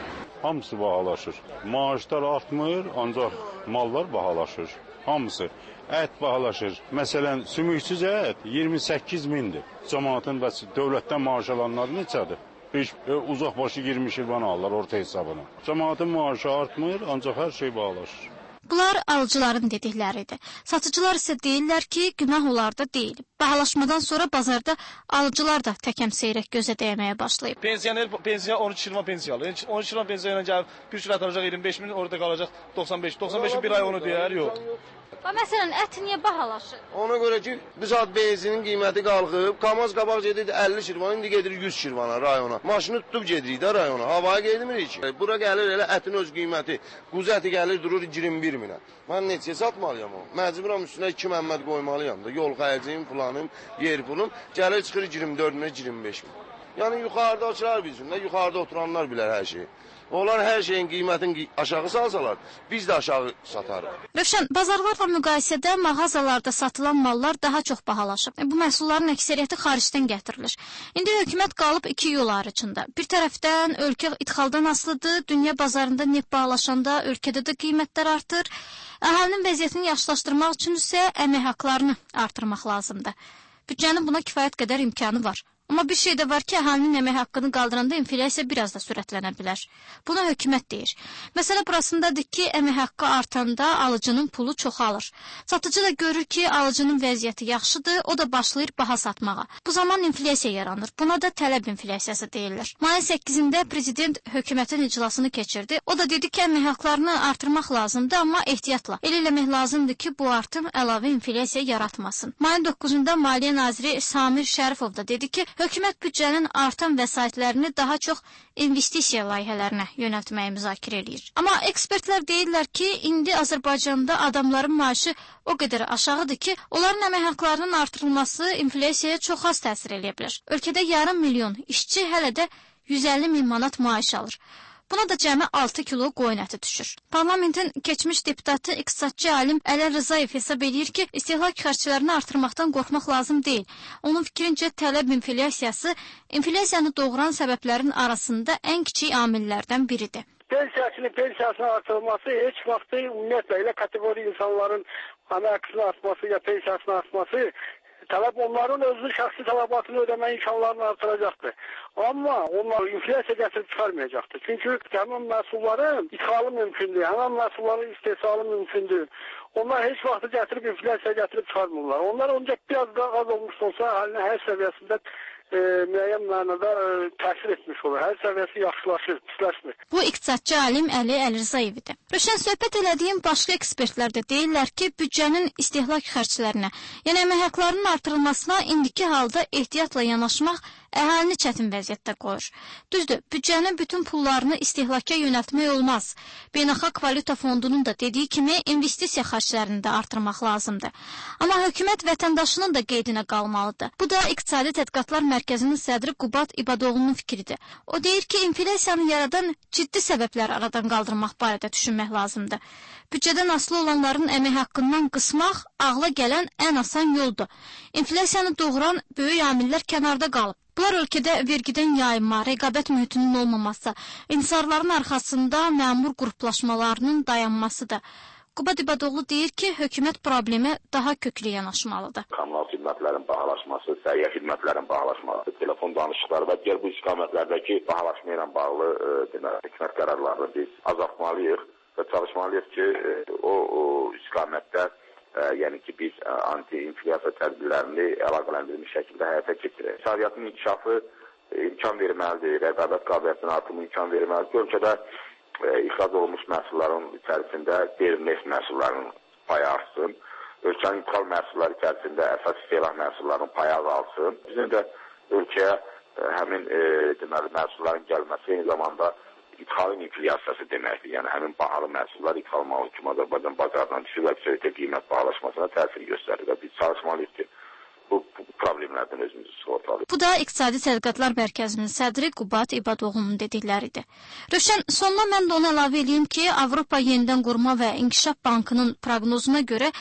hamısı bahalaşır. Maaşlar artmır, ancaq mallar bahalaşır. Hamısı. Ət bahalaşır. Məsələn, sümüksüz ət iyirmi səkkiz mindir. Cəmaatın və dövlətdən maaş alanlar neçədir? Heç e, uzaq başı iyirmi şirvan alırlar orta hesabına. Cəmaatın maaşı artmır, ancaq hər şey bahalaşır. Bunlar alıcıların dedikləridir. Satıcılar isə deyirlər ki, günah onlarda deyil. Bahalaşmadan sonra bazarda alıcılar da təkəm seyrək gözə dəyməyə başlayıb. Pensioner pensiya on üç şirvan pensiya alır. on üç şirvan pensiya ilə gəlib bir kilo ət alacaq iyirmi beş min, orada qalacaq doxsan beş. doxsan beşin bir ay onu deyər, yox. Və məsələn, ət niyə bahalaşır? Ona görə ki, bu saat benzinin qiyməti qalxıb, Kamaz qabaq gedirdi əlli şirvan, indi gedir yüz şirvana rayona. Maşını tutub gedirik də rayona, havaya gedmirik ki. Bura gəlir elə ətin öz qiyməti, quzu əti gəlir durur iyirmi bir minə. Mən neçəyə satmalıyam o? Məcburam üstünə iki məmməd qoymalıyam da, yol xərcim, planım, yer pulum, gəlir çıxır iyirmi dörd minə, iyirmi beş min. Yəni yuxarıda oturar bizim də, yuxarıda oturanlar bilər hər şeyi. Onlar hər şeyin qiymətini aşağı salsalar, biz də aşağı satarıq. Rövşən, bazarlarla müqayisədə mağazalarda satılan mallar daha çox bahalaşıb. Bu məhsulların əksəriyyəti xaricdən gətirilir. İndi hökumət qalıb iki yol ayrıcında. Bir tərəfdən ölkə idxaldan asılıdır, dünya bazarında neft bahalaşanda ölkədə də qiymətlər artır. Əhalinin vəziyyətini yaxşılaşdırmaq üçün isə əmək haqlarını artırmaq lazımdır. Büdcənin buna kifayət qədər imkanı var. Amma bir şey də var ki, əhalinin əmək haqqını qaldıranda inflyasiya biraz da sürətlənə bilər. Buna hökumət deyir. Məsələ burasındadır ki, əmək haqqı artanda alıcının pulu çoxalır. Satıcı da görür ki, alıcının vəziyyəti yaxşıdır, o da başlayır baha satmağa. Bu zaman inflyasiya yaranır. Buna da tələb inflyasiyası deyirlər. Mayın səkkizində prezident hökumətin iclasını keçirdi. O da dedi ki, əmək haqqlarını artırmaq lazımdır, amma ehtiyatla. El eləmək lazımdır ki, bu artım əlavə inflyasiya yaratmasın. Mayın doqquzunda Maliyyə naziri Samir Şərifov da dedi ki, hökumət büdcənin artan vəsaitlərini daha çox investisiya layihələrinə yönəltməyi müzakirə edir. Amma ekspertlər deyirlər ki, indi Azərbaycanda adamların maaşı o qədər aşağıdır ki, onların əmək haqqlarının artırılması inflyasiyaya çox az təsir edə bilər. Ölkədə yarım milyon işçi hələ də yüz əlli min manat maaş alır. Buna da cəmi altı kilo qoyun əti düşür. Parlamentin keçmiş deputatı iqtisadçı alim Əli Rızayev hesab edir ki, istehlak xərclərini artırmaqdan qorxmaq lazım deyil. Onun fikrincə tələb inflyasiyası inflyasiyanı doğuran səbəblərin arasında ən kiçik amillərdən biridir. Pensiyasının pensiyasının artırılması heç vaxtı ümumiyyətlə elə kateqori insanların əməkçisinin artması ya pensiyasının artması tələb onların özünün şəxsi tələbatını ödəmə imkanlarını artıracaqdır. Amma onlar inflyasiya gətirib çıxarmayacaqdır. Çünki həmin məhsulların ixalı mümkündür, həmin məhsulların istehsalı mümkündür. Onlar heç vaxtı gətirib inflyasiya gətirib çıxarmırlar. Onlar ancaq biraz daha az olmuş olsa halinin hər səviyyəsində e, müəyyən mənada e, təsir etmiş olur. Hər səviyyəsi yaxşılaşır, pisləşmir. Bu iqtisadçı alim Əli Əlirzayev idi. Rövşən, söhbət elədiyim başqa ekspertlər də deyirlər ki, büdcənin istehlak xərclərinə, yəni əmək haqqlarının artırılmasına indiki halda ehtiyatla yanaşmaq əhalini çətin vəziyyətdə qoyur. Düzdür, büdcənin bütün pullarını istehlaka yönəltmək olmaz. Beynəlxalq Valyuta Fondunun da dediyi kimi investisiya xərclərini də artırmaq lazımdır. Amma hökumət vətəndaşının da qeydinə qalmalıdır. Bu da İqtisadi Tədqiqatlar Mərkəzinin sədri Qubat İbadoğlu'nun fikridir. O deyir ki, inflyasiyanı yaradan ciddi səbəblər aradan qaldırmaq barədə düşünmək lazımdır. Büdcədən asılı olanların əmək haqqından qısmaq ağla gələn ən asan yoldur. İnflyasiyanı doğuran böyük amillər kənarda qalıb. Bunlar ölkədə vergidən yayınma, rəqabət mühitinin olmaması, insarların arxasında məmur qruplaşmalarının dayanmasıdır. Qubat İbadoğlu deyir ki, hökumət problemə daha köklü yanaşmalıdır. Kommunal xidmətlərin bahalaşması, səhiyyə xidmətlərin bahalaşması, telefon danışıqları və digər bu istiqamətlərdəki bahalaşma ilə bağlı demək, hökumət qərarlarını biz azaltmalıyıq və çalışmalıyıq ki, o, o istiqamətdə Ə, yəni ki, biz ə, anti-inflyasiya tədbirlərini əlaqələndirilmiş şəkildə həyata keçirək. İqtisadiyyatın inkişafı ə, imkan verməlidir, rəqabət qabiliyyətinin artımı imkan verməlidir. Ölkədə ə, ixrac olunmuş məhsulların içərisində qeyri-neft məhsullarının payı artsın. Ölkənin ithal məhsulları içərisində əsas istehlak məhsullarının payı azalsın. Bizim də ölkəyə ə, həmin ə, deməli, məhsulların gəlməsi eyni zamanda İthal inflyasiyası deməkdir. Yəni həmin bahalı məhsullar ithal malı kimi Azərbaycan bazarından düşür və bütövlükdə qiymət bahalaşmasına təsir göstərir və biz çalışmalıyıq ki, bu, bu problemlərdən özümüzü sığortalıyıq. Bu da İqtisadi Tədqiqatlar Mərkəzinin sədri Qubat İbadoğlu'nun dedikləridir. Rövşən, sonuna mən də onu əlavə edeyim ki, Avropa Yenidən Qurma və İnkişaf Bankının proqnozuna görə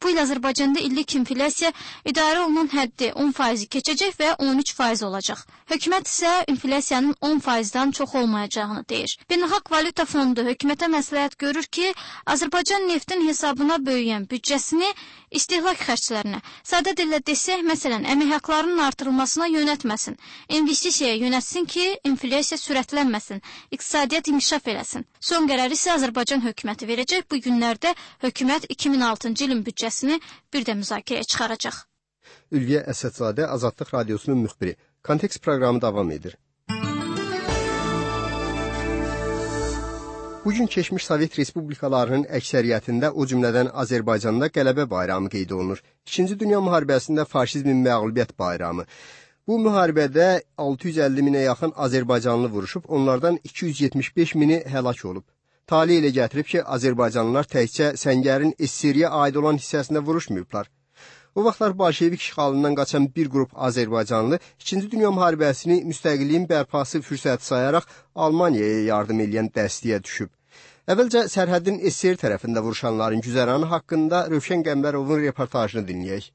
bu il Azərbaycanda illik inflyasiya idarə olunan həddi on faizi keçəcək və on üç faiz olacaq. Hökumət isə inflyasiyanın on faizdən çox olmayacağını deyir. Beynəlxalq Valyuta Fondu hökumətə məsləhət görür ki, Azərbaycan neftin hesabına böyüyən büdcəsini istehlak xərclərinə, sadə dillə desək, məsələn, əmək haqlarının artırılmasına yönətməsin, investisiyaya yönətsin ki, inflyasiya sürətlənməsin, iqtisadiyyat inkişaf eləsin. Son qərarı isə Azərbaycan hökuməti verəcək. Bu günlərdə hökumət iki min altıncı ilin büdcəsini bir də müzakirəyə çıxaracaq. Ülviyə Əsədzadə, Azadlıq Radiosunun müxbiri. Kontekst proqramı davam edir. Bugün keçmiş Sovet respublikalarının əksəriyyətində, o cümlədən Azərbaycanda qələbə bayramı qeyd olunur. İkinci Dünya müharibəsində faşizmin məğlubiyyət bayramı. Bu müharibədə altı yüz əlli minə yaxın Azərbaycanlı vuruşub, onlardan iki yüz yetmiş beş mini həlak olub. Tali elə gətirib ki, Azərbaycanlılar təkcə Səngərin S S R-yə aid olan hissəsində vuruşmayıblar. O vaxtlar Bolşevik işğalından qaçan bir qrup Azərbaycanlı İkinci Dünya müharibəsini müstəqilliyin bərpası fürsəti sayaraq Almaniyaya yardım edən dəstəyə düşüb. Əvvəlcə sərhədin S S R tərəfində vuruşanların güzəranı haqqında Rövşən Qəmbərovun reportajını dinləyək.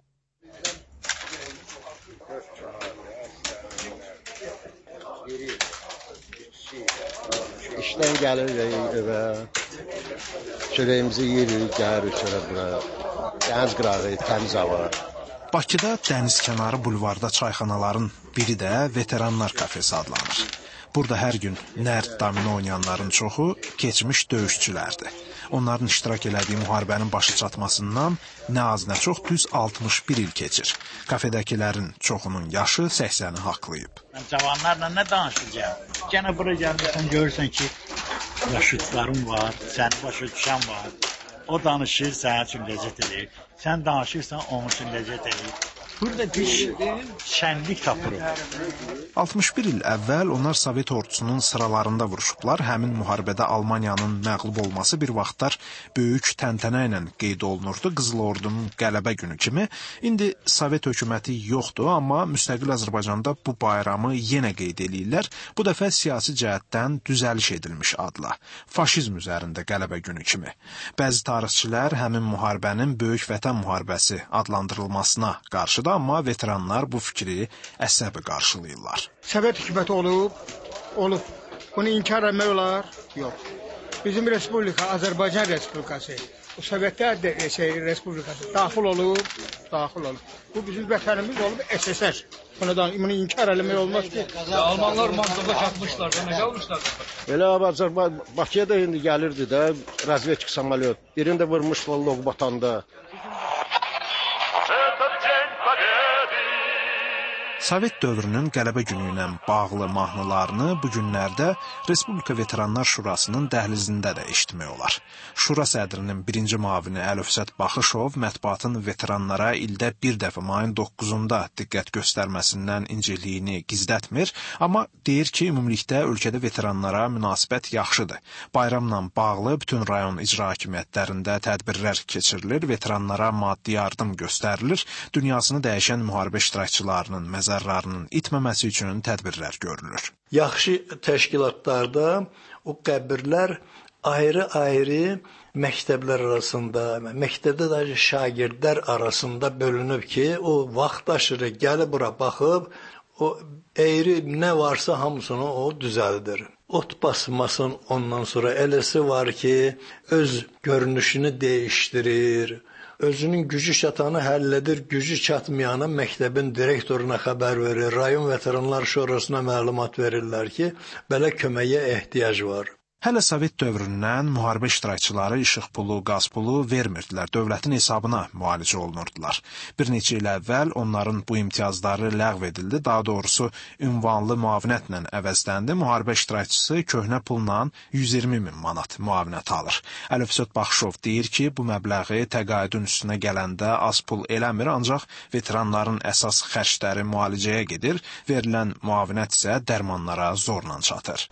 İşdən gəlirik evə, çörəyimizi yeyirik, gəlirik çörə bura. Dəniz qırağı, təmiz hava. Bakıda dənizkənarı bulvarda çayxanaların biri də Veteranlar kafesi adlanır. Burada hər gün nərd domino oynayanların çoxu keçmiş döyüşçülərdir. Onların iştirak elədiyi müharibənin başı çatmasından nə az nə çox düz altmış bir il keçir. Kafedəkilərin çoxunun yaşı səksəni haqlayıb. Mən cavanlarla nə danışacağım? Gənə bura gəlmirsən, görürsən ki, yaşıtlarım var, səni başa düşən var. O danışır, sənin üçün ləzzət edir. Sən danışırsan, onun üçün ləzzət edir. Burada bir şənlik tapırıq. altmış bir il əvvəl onlar Sovet ordusunun sıralarında vuruşublar. Həmin müharibədə Almaniyanın məğlub olması bir vaxtlar böyük təntənə ilə qeyd olunurdu. Qızıl Ordunun qələbə günü kimi. İndi Sovet hökuməti yoxdur, amma müstəqil Azərbaycanda bu bayramı yenə qeyd edirlər. Bu dəfə siyasi cəhətdən düzəliş edilmiş adla. Faşizm üzərində qələbə günü kimi. Bəzi tarixçilər həmin müharibənin Böyük Vətən müharibəsi adlandırılmasına qarşıdır, amma veteranlar bu fikri əsəbi qarşılayırlar. Sovet hökuməti olub, olub. Bunu inkar etmək olar? Yox. Bizim respublika, Azərbaycan Respublikası, o Sovetlər şey, Respublikası daxil olub, daxil olub. Bu bizim vətənimiz olub, S S R. Bunu, da, bunu inkar etmək olmaz ki. Almanlar Mansabda çatmışlar, demək almışlar. Elə Azərbaycan, Bakıya da indi gəlirdi də, razvedka samolyot. Birində vurmuş vallahi batanda. Sovet dövrünün qələbə günü ilə bağlı mahnılarını bu günlərdə Respublika Veteranlar Şurasının dəhlizində də eşitmək olar. Şura sədrinin birinci müavini Əlövsət Baxışov mətbuatın veteranlara ildə bir dəfə mayın doqquzunda diqqət göstərməsindən inciliyini gizlətmir, amma deyir ki, ümumilikdə ölkədə veteranlara münasibət yaxşıdır. Bayramla bağlı bütün rayon icra hakimiyyətlərində tədbirlər keçirilir, veteranlara maddi yardım göstərilir, dünyasını dəyişən müharibə iştirakçılarının məzəri itməməsi üçün tədbirlər görülür. Yaxşı təşkilatlarda o qəbirlər ayrı-ayrı məktəblər arasında, məktəbdə də şagirdlər arasında bölünüb ki, o vaxtaşırı gəlib bura baxıb, o eğri nə varsa hamısını o düzəldir. Ot basmasın, ondan sonra eləsi var ki, öz görünüşünü dəyişdirir. Özünün gücü çatanı həll edir, gücü çatmayana məktəbin direktoruna xəbər verir, rayon veteranlar şurasına məlumat verirlər ki, belə köməyə ehtiyac var. Hələ Sovet dövründən müharibə iştirakçıları işıq pulu, qaz pulu vermirdilər, dövlətin hesabına müalicə olunurdular. Bir neçə il əvvəl onların bu imtiyazları ləğv edildi, daha doğrusu ünvanlı müavinətlə əvəzləndi. Müharibə iştirakçısı köhnə pulla yüz iyirmi min manat müavinət alır. Əlövsət Baxışov deyir ki, bu məbləği təqaüdün üstünə gələndə az pul eləmir, ancaq veteranların əsas xərcləri müalicəyə gedir, verilən müavinət isə dərmanlara zorla çatır.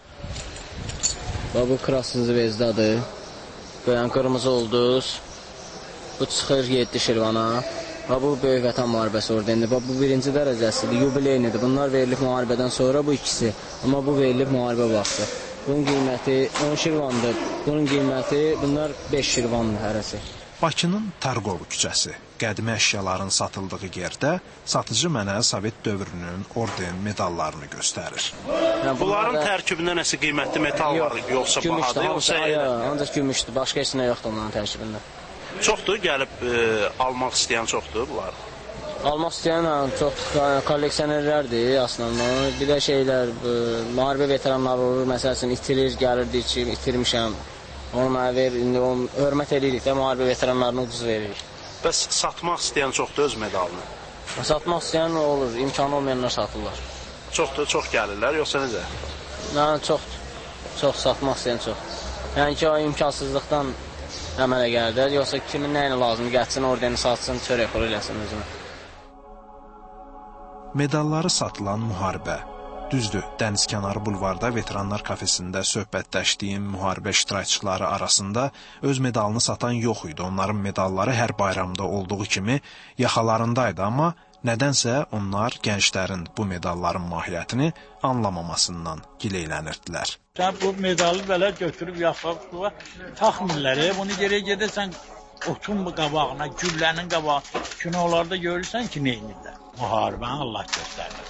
Bu krasınızı vezdadır. Böyən qırmızı ulduz. Bu çıxır yeddi şirvana. Bu Böyük Vətən müharibəsi ordenidir. Bu birinci dərəcəsidir, yubileynidir. Bunlar verilib müharibədən sonra bu ikisi. Amma bu verilib müharibə vaxtı. Bunun qiyməti on şirvandır. Bunun qiyməti bunlar beş şirvandır hərəsi. Bakının Targov küçəsi. Qədimi əşyaların satıldığı yerdə satıcı mənə Sovet dövrünün orden, medallarını göstərir. Bunların tərkibində nəsə qiymətli metal var, yoxsa bahadır, yoxsa elə? Ancaq gümüşdür, başqa heç nə yoxdur onların tərkibində. Çoxdur, gəlib e, almaq istəyən çoxdur bunlar. Almaq istəyən çox kolleksionerlərdir aslında. Bir də şeylər, müharibə veteranları olur, məsələn, itirir, gəlirdi ki, itirmişəm. Onu mənə ver, indi onu hörmət edirik də, müharibə veteranlarını ucuz veririk. Bəs satmaq istəyən çoxdur öz medalını? Satmaq istəyən olur, imkanı olmayanlar satırlar. Çoxdur, çox gəlirlər, yoxsa necə? Yəni, çoxdur, çox satmaq istəyən çox. Yəni ki, o imkansızlıqdan əmələ gəlir, yoxsa kimin nəyinə lazım, gəlsin, ordeni satsın, çörək pulu eləsin özünə. Medalları satılan müharibə. Düzdür, dənizkənarı bulvarda veteranlar kafesində söhbətləşdiyim müharibə iştirakçıları arasında öz medalını satan yox idi. Onların medalları hər bayramda olduğu kimi yaxalarındaydı, amma nədənsə onlar gənclərin bu medalların mahiyyətini anlamamasından gileylənirdilər. Sən bu medalı belə götürüb yaxalıqlığa taxmirlər, bunu geriyə gedəsən otun qabağına, güllənin qabağına, kinolarda görürsən ki, neynirlər. Müharibəni Allah göstərməsin.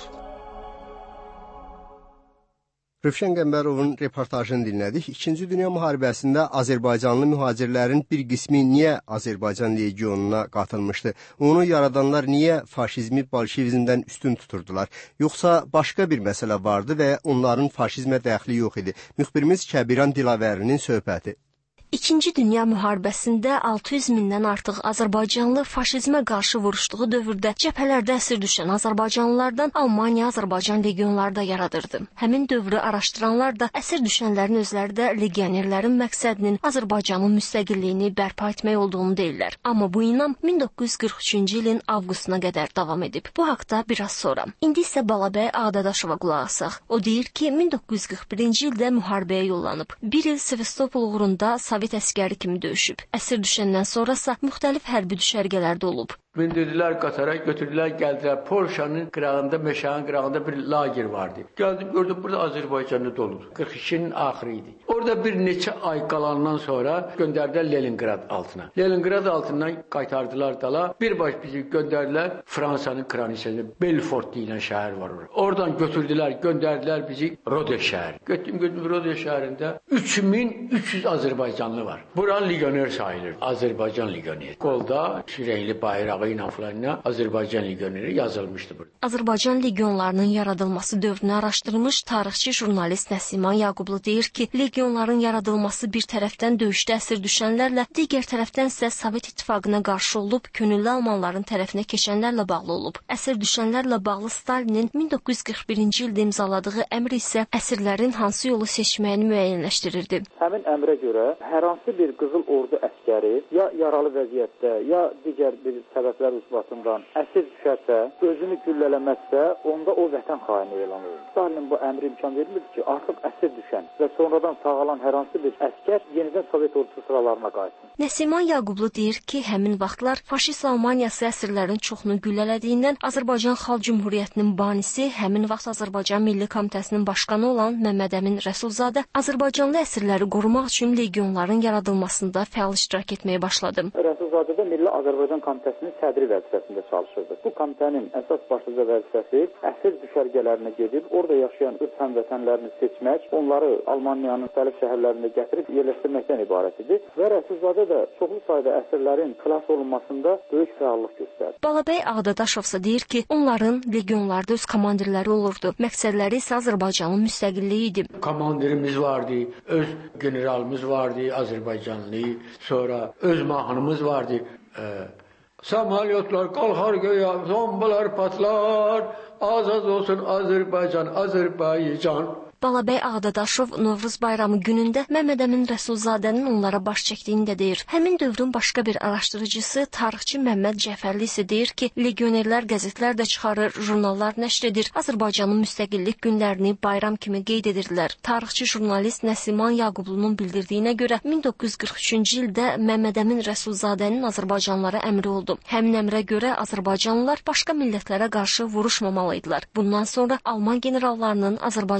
Rövşən Qəmbərovun reportajını dinlədik. İkinci Dünya müharibəsində Azərbaycanlı mühacirlərin bir qismi niyə Azərbaycan legionuna qatılmışdı? Onu yaradanlar niyə faşizmi bolşevizmdən üstün tuturdular? Yoxsa başqa bir məsələ vardı və onların faşizmə dəxli yox idi? Müxbirimiz Kəbiran Dilavərinin söhbəti. İkinci Dünya müharibəsində altı yüz mindən artıq Azərbaycanlı faşizmə qarşı vuruşduğu dövrdə cəbhələrdə əsir düşən Azərbaycanlılardan Almaniya Azərbaycan legionlarda yaradırdı. Həmin dövrü araşdıranlar da əsir düşənlərin özləri də legionerlərin məqsədinin Azərbaycanın müstəqilliyini bərpa etmək olduğunu deyirlər. Amma bu inam min doqquz yüz qırx üçüncü ilin avqustuna qədər davam edib. Bu haqda biraz sonra. İndi isə Balabəy Ağdadaşova qulaq asaq. O deyir ki, min doqquz yüz qırx birinci ildə müharibəyə yollanıb. Bir il Sevastopol uğrunda Sovet əskəri kimi döyüşüb. Əsir düşəndən sonrasa müxtəlif hərbi düşərgələrdə olub. Bindirdilər qatara, götürdülər, gəldilər. Polşanın qırağında, meşənin qırağında bir lager vardı. Gəldim, gördüm, burada Azərbaycanlı doludur. qırx ikinin axırı idi. Orada bir neçə ay qalandan sonra göndərdilər Leningrad altına. Leningrad altından qaytardılar dala. Birbaş bizi göndərdilər Fransanın kranisəsində, Belfort deyilən şəhər var orada. Oradan götürdülər, göndərdilər bizi Rode şəhəri. Götdüm, götdüm Rode şəhərində üç min üç yüz Azərbaycanlı var. Buran legioner sayılır. Azərbaycan legioneri. Qolda şirəkli bayrağı ilə filanına Azərbaycan legioneri yazılmışdı burada. Azərbaycan legionlarının yaradılması dövrünü araşdırmış tarixçi jurnalist Nəsiman Yaqublu deyir ki, legionların yaradılması bir tərəfdən döyüşdə əsir düşənlərlə, digər tərəfdən isə Sovet İttifaqına qarşı olub, könüllü almanların tərəfinə keçənlərlə bağlı olub. Əsir düşənlərlə bağlı Stalinin min doqquz yüz qırx birinci ildə imzaladığı əmr isə əsirlərin hansı yolu seçməyini müəyyənləşdirirdi. Həmin əmrə görə hər hansı bir Qızıl Ordu əskəri ya yaralı vəziyyətdə, ya digər bir səbəblər ucbatından əsir düşərsə, özünü güllələməzsə, onda o vətən xaini elan olur. Stalin bu əmri imkan vermirdi ki, artıq əsir düşən və sonradan sağalan hər hansı bir əskər yenidən Sovet ordusu sıralarına qayıtsın. Nəsiman Yaqublu deyir ki, həmin vaxtlar faşist Almaniyası əsirlərin çoxunu güllələdiyindən Azərbaycan Xalq Cümhuriyyətinin banisi, həmin vaxt Azərbaycan Milli Komitəsinin başqanı olan Məmməd Əmin Rəsulzadə Azərbaycanlı əsirləri qorumaq üçün legionların yaradılmasında fəal iştirak etməyə başladı. Rəsulzadə də Milli Azərbaycan Komitəsinin sədri vəzifəsində çalışırdı. Bu komitənin əsas başlıca vəzifəsi əsir düşərgələrinə gedib, orada yaşayan öz həmvətənlərini seçmək, onları Almaniyanın müxtəlif şəhərlərində gətirib yerləşdirməkdən ibarət idi və Rəsulzadə də çoxlu sayda əsirlərin xilas olunmasında böyük fəallıq göstərdi. Balabəy Ağdadaşovsa deyir ki, onların legionlarda öz komandirləri olurdu. Məqsədləri isə Azərbaycanın müstəqilliyi idi. Komandirimiz vardı, öz generalımız vardı, Azərbaycanlı, sonra öz mahnımız vardı. Ee, Samalyotlar qalxar göyə, bombalar patlar, azad olsun Azərbaycan, Azərbaycan. Balabəy Ağdadaşov Novruz bayramı günündə Məmməd Əmin Rəsulzadənin onlara baş çəkdiyini də deyir. Həmin dövrün başqa bir araşdırıcısı, tarixçi Məmməd Cəfərli isə deyir ki, legionerlər qəzetlər də çıxarır, jurnallar nəşr edir, Azərbaycanın müstəqillik günlərini bayram kimi qeyd edirdilər. Tarixçi jurnalist Nəsiman Yaqublunun bildirdiyinə görə min doqquz yüz qırx üçüncü ildə Məmməd Əmin Rəsulzadənin Azərbaycanlılara əmri oldu. Həmin əmrə görə Azərbaycanlılar başqa millətlərə qarşı vuruşmamalıydılar. Bundan sonra Alman generallarının Azərbaycanlılara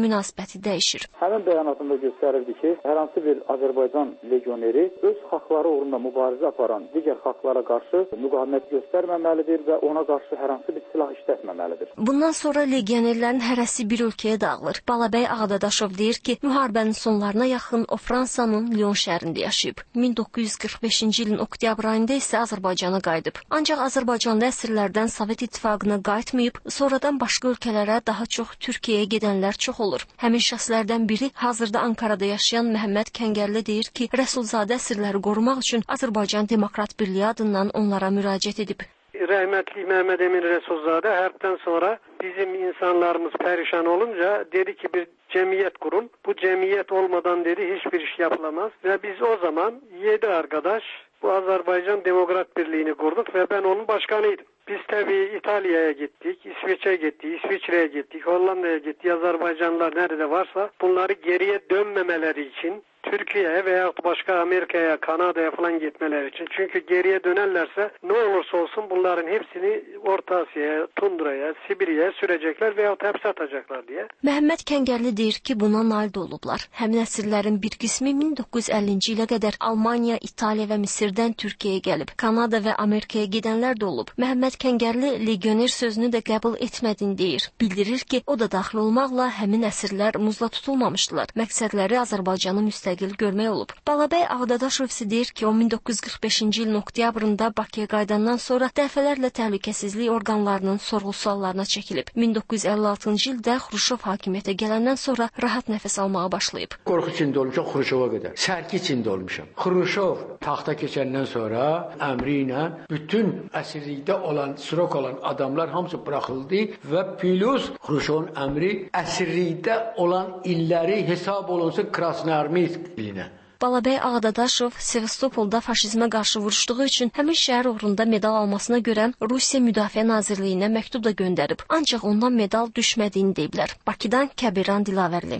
münasibəti dəyişir. Həmin bəyanatında göstərirdi ki, hər hansı bir Azərbaycan legioneri öz haqları uğrunda mübarizə aparan digər xalqlara qarşı müqavimət göstərməməlidir və ona qarşı hər hansı bir silah işlətməməlidir. Bundan sonra legionerlərin hərəsi bir ölkəyə dağılır. Balabəy Ağdadaşov deyir ki, müharibənin sonlarına yaxın o Fransanın Lyon şəhərində yaşayıb. min doqquz yüz qırx beşinci ilin oktyabr ayında isə Azərbaycana qayıdıb. Ancaq Azərbaycanlı əsirlərdən Sovet İttifaqına qayıtmayıb, sonradan başqa ölkələrə, daha çox Türkiyəyə gedənlər çox olur. Həmin şəxslərdən biri hazırda Ankarada yaşayan Məhəmməd Kəngərli deyir ki, Rəsulzadə əsirləri qorumaq üçün Azərbaycan Demokrat Birliyi adından onlara müraciət edib. Rəhmətli Məhəmməd Emin Rəsulzadə hərbdən sonra bizim insanlarımız pərişan olunca dedi ki bir cemiyet kurun. Bu cemiyet olmadan dedi hiçbir iş yapılamaz. Ve biz o zaman yedi arkadaş bu Azerbaycan Demokrat Birliği'ni kurduk ve ben onun başkanıydım. Biz tabii İtalya'ya gittik, İsveç'e gittik, İsviçre'ye gittik, Hollanda'ya gittik. Azerbaycanlılar nerede varsa bunları geriye dönmemeleri için Türkiye'ye veya başka Amerika'ya, Kanada'ya falan gitmeleri için. Çünkü geriye dönerlerse ne olursa olsun bunların hepsini Orta Asya'ya, Tundra'ya, Sibiriya'ya sürecekler veya hapse atacaklar diye. Məhəmməd Kəngərli deyir ki, buna nail olublar. Həmin əsirlərin bir qismi min doqquz yüz əllinci ilə qədər Almaniya, İtaliya və Misirdən Türkiyəyə gəlib. Kanada və Amerikaya gedənlər də olub. Məhəmməd Kəngərli legioner sözünü də qəbul etmədiyini deyir. Bildirir ki, o da daxil olmaqla həmin əsirlər muzla tutulmamışdılar. Məqsədləri Azərbaycanı müstəqil görmək olub. Balabəy Ağdadaşov isə deyir ki, o min doqquz yüz qırx beşinci ilin oktyabrında Bakıya qayıdandan sonra dəfələrlə təhlükəsizlik orqanlarının sorğu-suallarına çəkilib. min doqquz yüz əlli altıncı ildə Xruşov hakimiyyətə gələndən sonra rahat nəfəs almağa başlayıb. Qorxu içində olmuşam Xruşova qədər. Sərki içində olmuşam. Xruşov taxta keçəndən sonra əmri ilə bütün əsirlikdə olan, sürok olan adamlar hamısı buraxıldı və plus Xruşovun əmri əsirlikdə olan illəri hesab olunsun Krasnoarmeysk ilinə. Balabəy Ağdadaşov Sevastopolda faşizmə qarşı vuruşduğu üçün həmin şəhər uğrunda medal almasına görə Rusiya Müdafiə Nazirliyinə məktub da göndərib. Ancaq ondan medal düşmədiyini deyiblər. Bakıdan Kəbiran Dilavərli.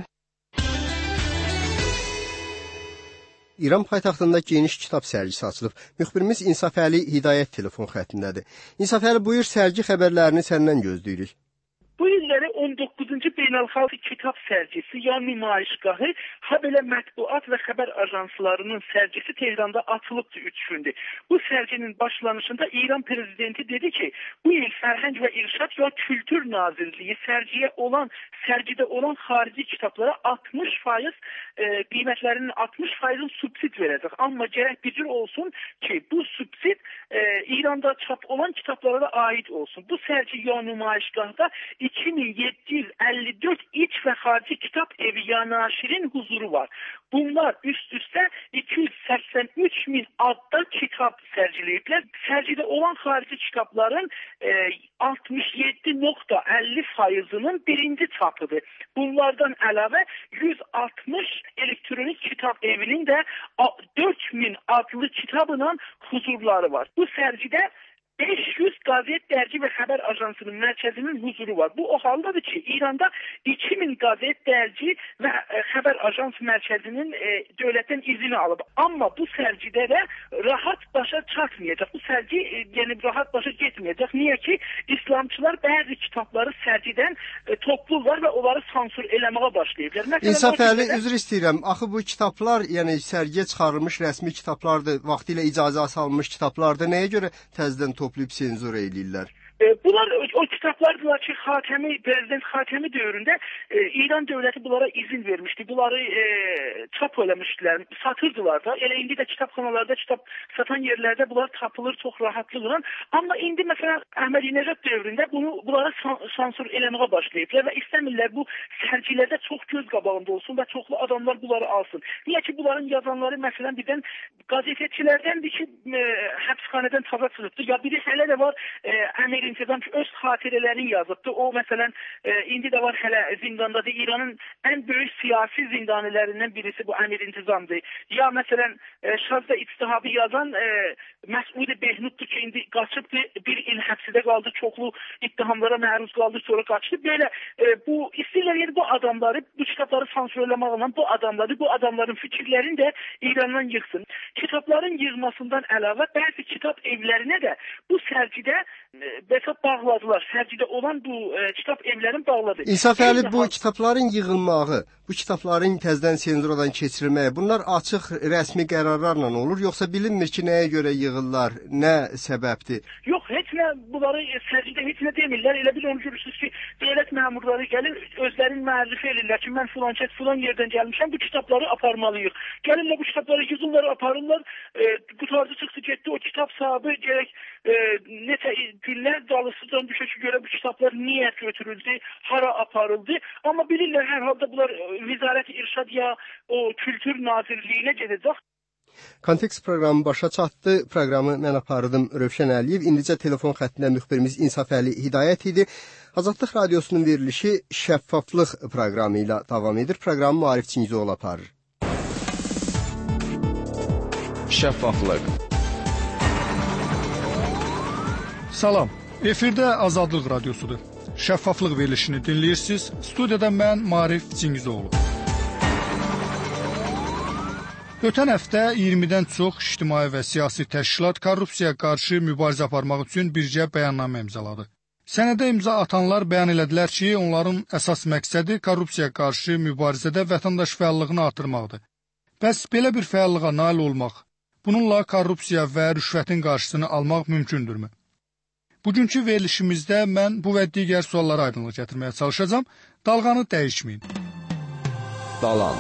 İran paytaxtında geniş kitab sərgisi açılıb. Müxbirimiz İnsafəli Hidayət telefon xəttindədir. İnsafəli, buyur, sərgi xəbərlərini səndən gözləyirik. Bu illəri on doqquzuncu Beynəlxalq Kitab Sərgisi, yəni nümayişgahı, ha belə mətbuat və xəbər ajanslarının sərgisi Tehranda açılıbdır üç gündür. Bu sərginin başlanışında İran prezidenti dedi ki, bu il Sərhəng və İrşad ya Kültür Nazirliyi sərgiyə olan, sərgidə olan xarici kitablara altmış faiz e, qiymətlərinin altmış faizin subsid verəcək. Amma gərək bir olsun ki, bu subsid e, İranda çap olan kitablara da aid olsun. Bu sərgi ya nümayişgahda iki min yeddi yüz əlli dörd iç və xarici kitab evi ya naşirin huzuru var. Bunlar üst-üstə iki yüz səksən üç min adda kitab sərgiləyiblər. Sərgidə olan xarici kitabların e, altmış yeddi nöqtə əlli faizinin birinci çapıdır. Bunlardan əlavə yüz altmış elektronik kitab evinin də dörd min adlı kitabla huzurları var. Bu sərgidə beş yüz qazet, dərgi və xəbər ajansının mərkəzinin huzuru var. Bu o haldadır ki, İranda iki min qazet, dərgi və e, xəbər ajans mərkəzinin e, dövlətdən izini alıb. Amma bu sərgidə də rahat başa çatmayacaq. Bu sərgi e, yəni rahat başa getməyəcək. Niyə ki, İslamçılar bəzi kitabları sərgidən e, toplular və onları sansür eləməyə başlayıblar. İnsafəli, üzr istəyirəm. Axı bu kitablar, yəni sərgiyə çıxarılmış rəsmi kitablardır, vaxtilə icazə alınmış kitablardır. Nəyə görə təzədən toplayıb senzur eləyirlər? Bunlar o, o kitaplardılar ki, Xatəmi, Prezident Xatəmi dövründə e, İran dövləti bunlara izin vermişdi. Bunları e, çap eləmişdilər, satırdılar da. Elə indi də kitabxanalarda, kitab satan yerlərdə bunlar tapılır çox rahatlıqla. Amma indi məsələn Əhmədinəcad dövründə bunu bunlara san, sansür eləməyə başlayıblar və istəmirlər bu sərgilərdə çox göz qabağında olsun və çoxlu adamlar bunları alsın. Niyə ki, bunların yazanları məsələn birdən qazetçilərdəndir ki, e, həbsxanadan taza çıxıbdır. Ya biri hələ də var, e, Əmir İntizam ki, öz xatirələrini yazıbdı. O, məsələn, e, indi də var hələ zindandadır. İranın ən böyük siyasi zindanələrindən birisi bu Əmir İntizamdır. Ya, məsələn, e, Şazda İctihabı yazan e, Məsud Behnuddur ki, indi qaçıbdı, bir il həbsidə qaldı, çoxlu ittihamlara məruz qaldı, sonra qaçdı. Belə, e, bu, istəyirlər yəni bu adamları, bu kitabları sansürləməklə bu adamları, bu adamların fikirlərini də İrandan yıxsın. Kitabların yığmasından əlavə bəzi kitab evlərinə də bu sərgidə Bəsat bağladılar. Sərgidə olan bu e, kitab evlərini bağladı. İnsaf Əli, bu kitabların yığılmağı, bu kitabların təzədən senzuradan keçirilməyi, bunlar açıq rəsmi qərarlarla olur, yoxsa bilinmir ki, nəyə görə yığırlar, nə səbəbdir? Yox, heç nə, bunları sərgidə heç nə demirlər. Elə bir onu görürsünüz ki, dövlət məmurları gəlir, özlərini müəllifə edirlər ki, mən filan kəs filan yerdən gəlmişəm, bu kitabları aparmalıyıq. Gəlirlər bu kitabları yığırlar, aparırlar. E, qutarcı çıxdı, getdi, o kitab sahibi gerək e, neçə günlər dalısıdan düşə ki, görə bu kitablar niyə götürüldü, hara aparıldı. Amma bilirlər, hər halda bunlar Vizarət İrşad ya o Kültür Nazirliyinə gedəcək. Kontekst proqramı başa çatdı. Proqramı mən apardım Rövşən Əliyev. İndicə telefon xəttində müxbirimiz İnsaf Əli Hidayət idi. Azadlıq Radiosunun verilişi Şəffaflıq proqramı ilə davam edir. Proqramı Maarif Çingizoğlu aparır. Şəffaflıq. Salam. Efirdə Azadlıq Radiosudur. Şəffaflıq verilişini dinləyirsiniz. Studiyada mən Maarif Çingizoğlu. Ötən həftə iyirmidən çox ictimai və siyasi təşkilat korrupsiyaya qarşı mübarizə aparmaq üçün birgə bəyannamə imzaladı. Sənədə imza atanlar bəyan elədilər ki, onların əsas məqsədi korrupsiyaya qarşı mübarizədə vətəndaş fəallığını artırmaqdır. Bəs belə bir fəallığa nail olmaq, bununla korrupsiya və rüşvətin qarşısını almaq mümkündürmü? Bugünkü verilişimizdə mən bu və digər suallara aydınlıq gətirməyə çalışacağam. Dalğanı dəyişməyin. Dalan.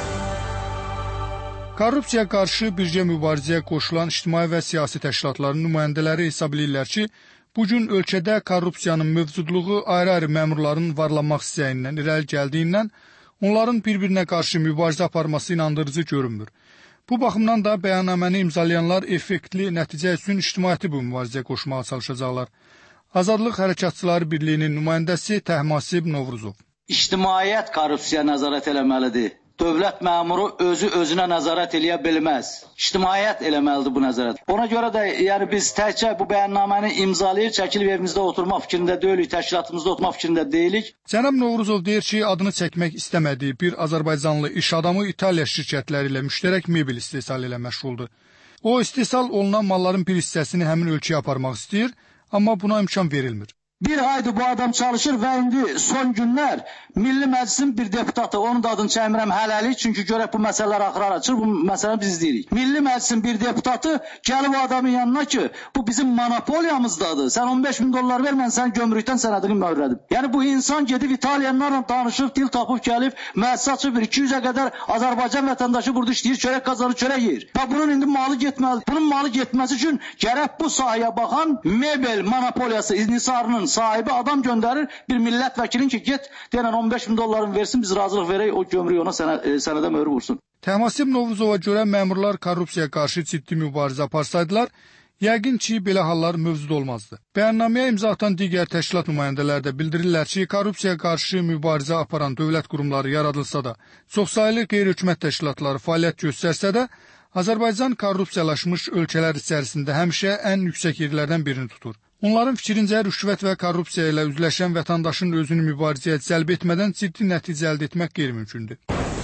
Korrupsiyaya qarşı birgə mübarizəyə qoşulan ictimai və siyasi təşkilatların nümayəndələri hesab edirlər ki, bugün ölkədə korrupsiyanın mövcudluğu ayrı-ayrı məmurların varlanmaq istəyindən irəli gəldiyindən onların bir-birinə qarşı mübarizə aparması inandırıcı görünmür. Bu baxımdan da bəyannaməni imzalayanlar effektli nəticə üçün ictimaiyyəti bu mübarizəyə qoşmağa çalışacaqlar. Azadlıq Hərəkatçıları Birliyinin nümayəndəsi Təhmasib Novruzov. İctimaiyyət korrupsiyaya nəzarət eləməlidir. Dövlət məmuru özü özünə nəzarət eləyə bilməz. İctimaiyyət eləməlidir bu nəzarət. Ona görə də yəni biz təkcə bu bəyannaməni imzalayır, çəkilib evimizdə oturmaq fikrində deyilik, təşkilatımızda oturmaq fikrində deyilik. Cənab Novruzov deyir ki, adını çəkmək istəmədiyi bir Azərbaycanlı iş adamı İtaliya şirkətləri ilə müştərək mebel istehsal ilə məşğuldur. O istehsal olunan malların bir hissəsini həmin ölkəyə aparmaq istəyir, amma buna imkan verilmir. Bir aydır bu adam çalışır və indi son günlər Milli Məclisin bir deputatı, onun da adını çəkmirəm hələlik, çünki görək bu məsələlər axırar açır, bu məsələni biz deyirik. Milli Məclisin bir deputatı gəlib o adamın yanına ki, bu bizim monopoliyamızdadır, sən on beş min dollar ver, mən sən gömrükdən sənədini möhürlədim. Yəni bu insan gedib İtalyanlarla danışıb, dil tapıb gəlib, müəssisə açıb, iki yüzə qədər Azərbaycan vətəndaşı burada işləyir, çörək qazanır, çörək yeyir. Və bunun indi malı getməlidir. Bunun malı getməsi üçün gərək bu sahəyə baxan mebel monopoliyası inhisarının sahibi adam göndərir bir millət vəkilin ki, get deyən on beş min dollarını versin, biz razılıq verək, o gömrüyü ona sənə, e, sənədə möhür vursun. Təhmasib Novruzova görə məmurlar korrupsiyaya qarşı ciddi mübarizə aparsaydılar, yəqin ki, belə hallar mövcud olmazdı. Bəyannaməyə imza atan digər təşkilat nümayəndələri də bildirirlər ki, korrupsiyaya qarşı mübarizə aparan dövlət qurumları yaradılsa da, çoxsaylı qeyri-hökumət təşkilatları fəaliyyət göstərsə də, Azərbaycan korrupsiyalaşmış ölkələr içərisində həmişə ən yüksək yerlərdən birini tutur. Onların fikrincə rüşvət və korrupsiya ilə üzləşən vətəndaşın özünü mübarizəyə cəlb etmədən ciddi nəticə əldə etmək qeyri-mümkündür.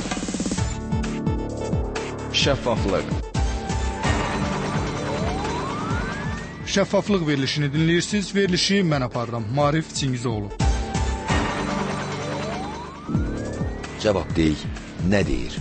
Şəffaflıq. Şəffaflıq verilişini dinləyirsiniz. Verilişi mən aparıram. Maarif Çingizoğlu. Cavab deyik, nə deyir?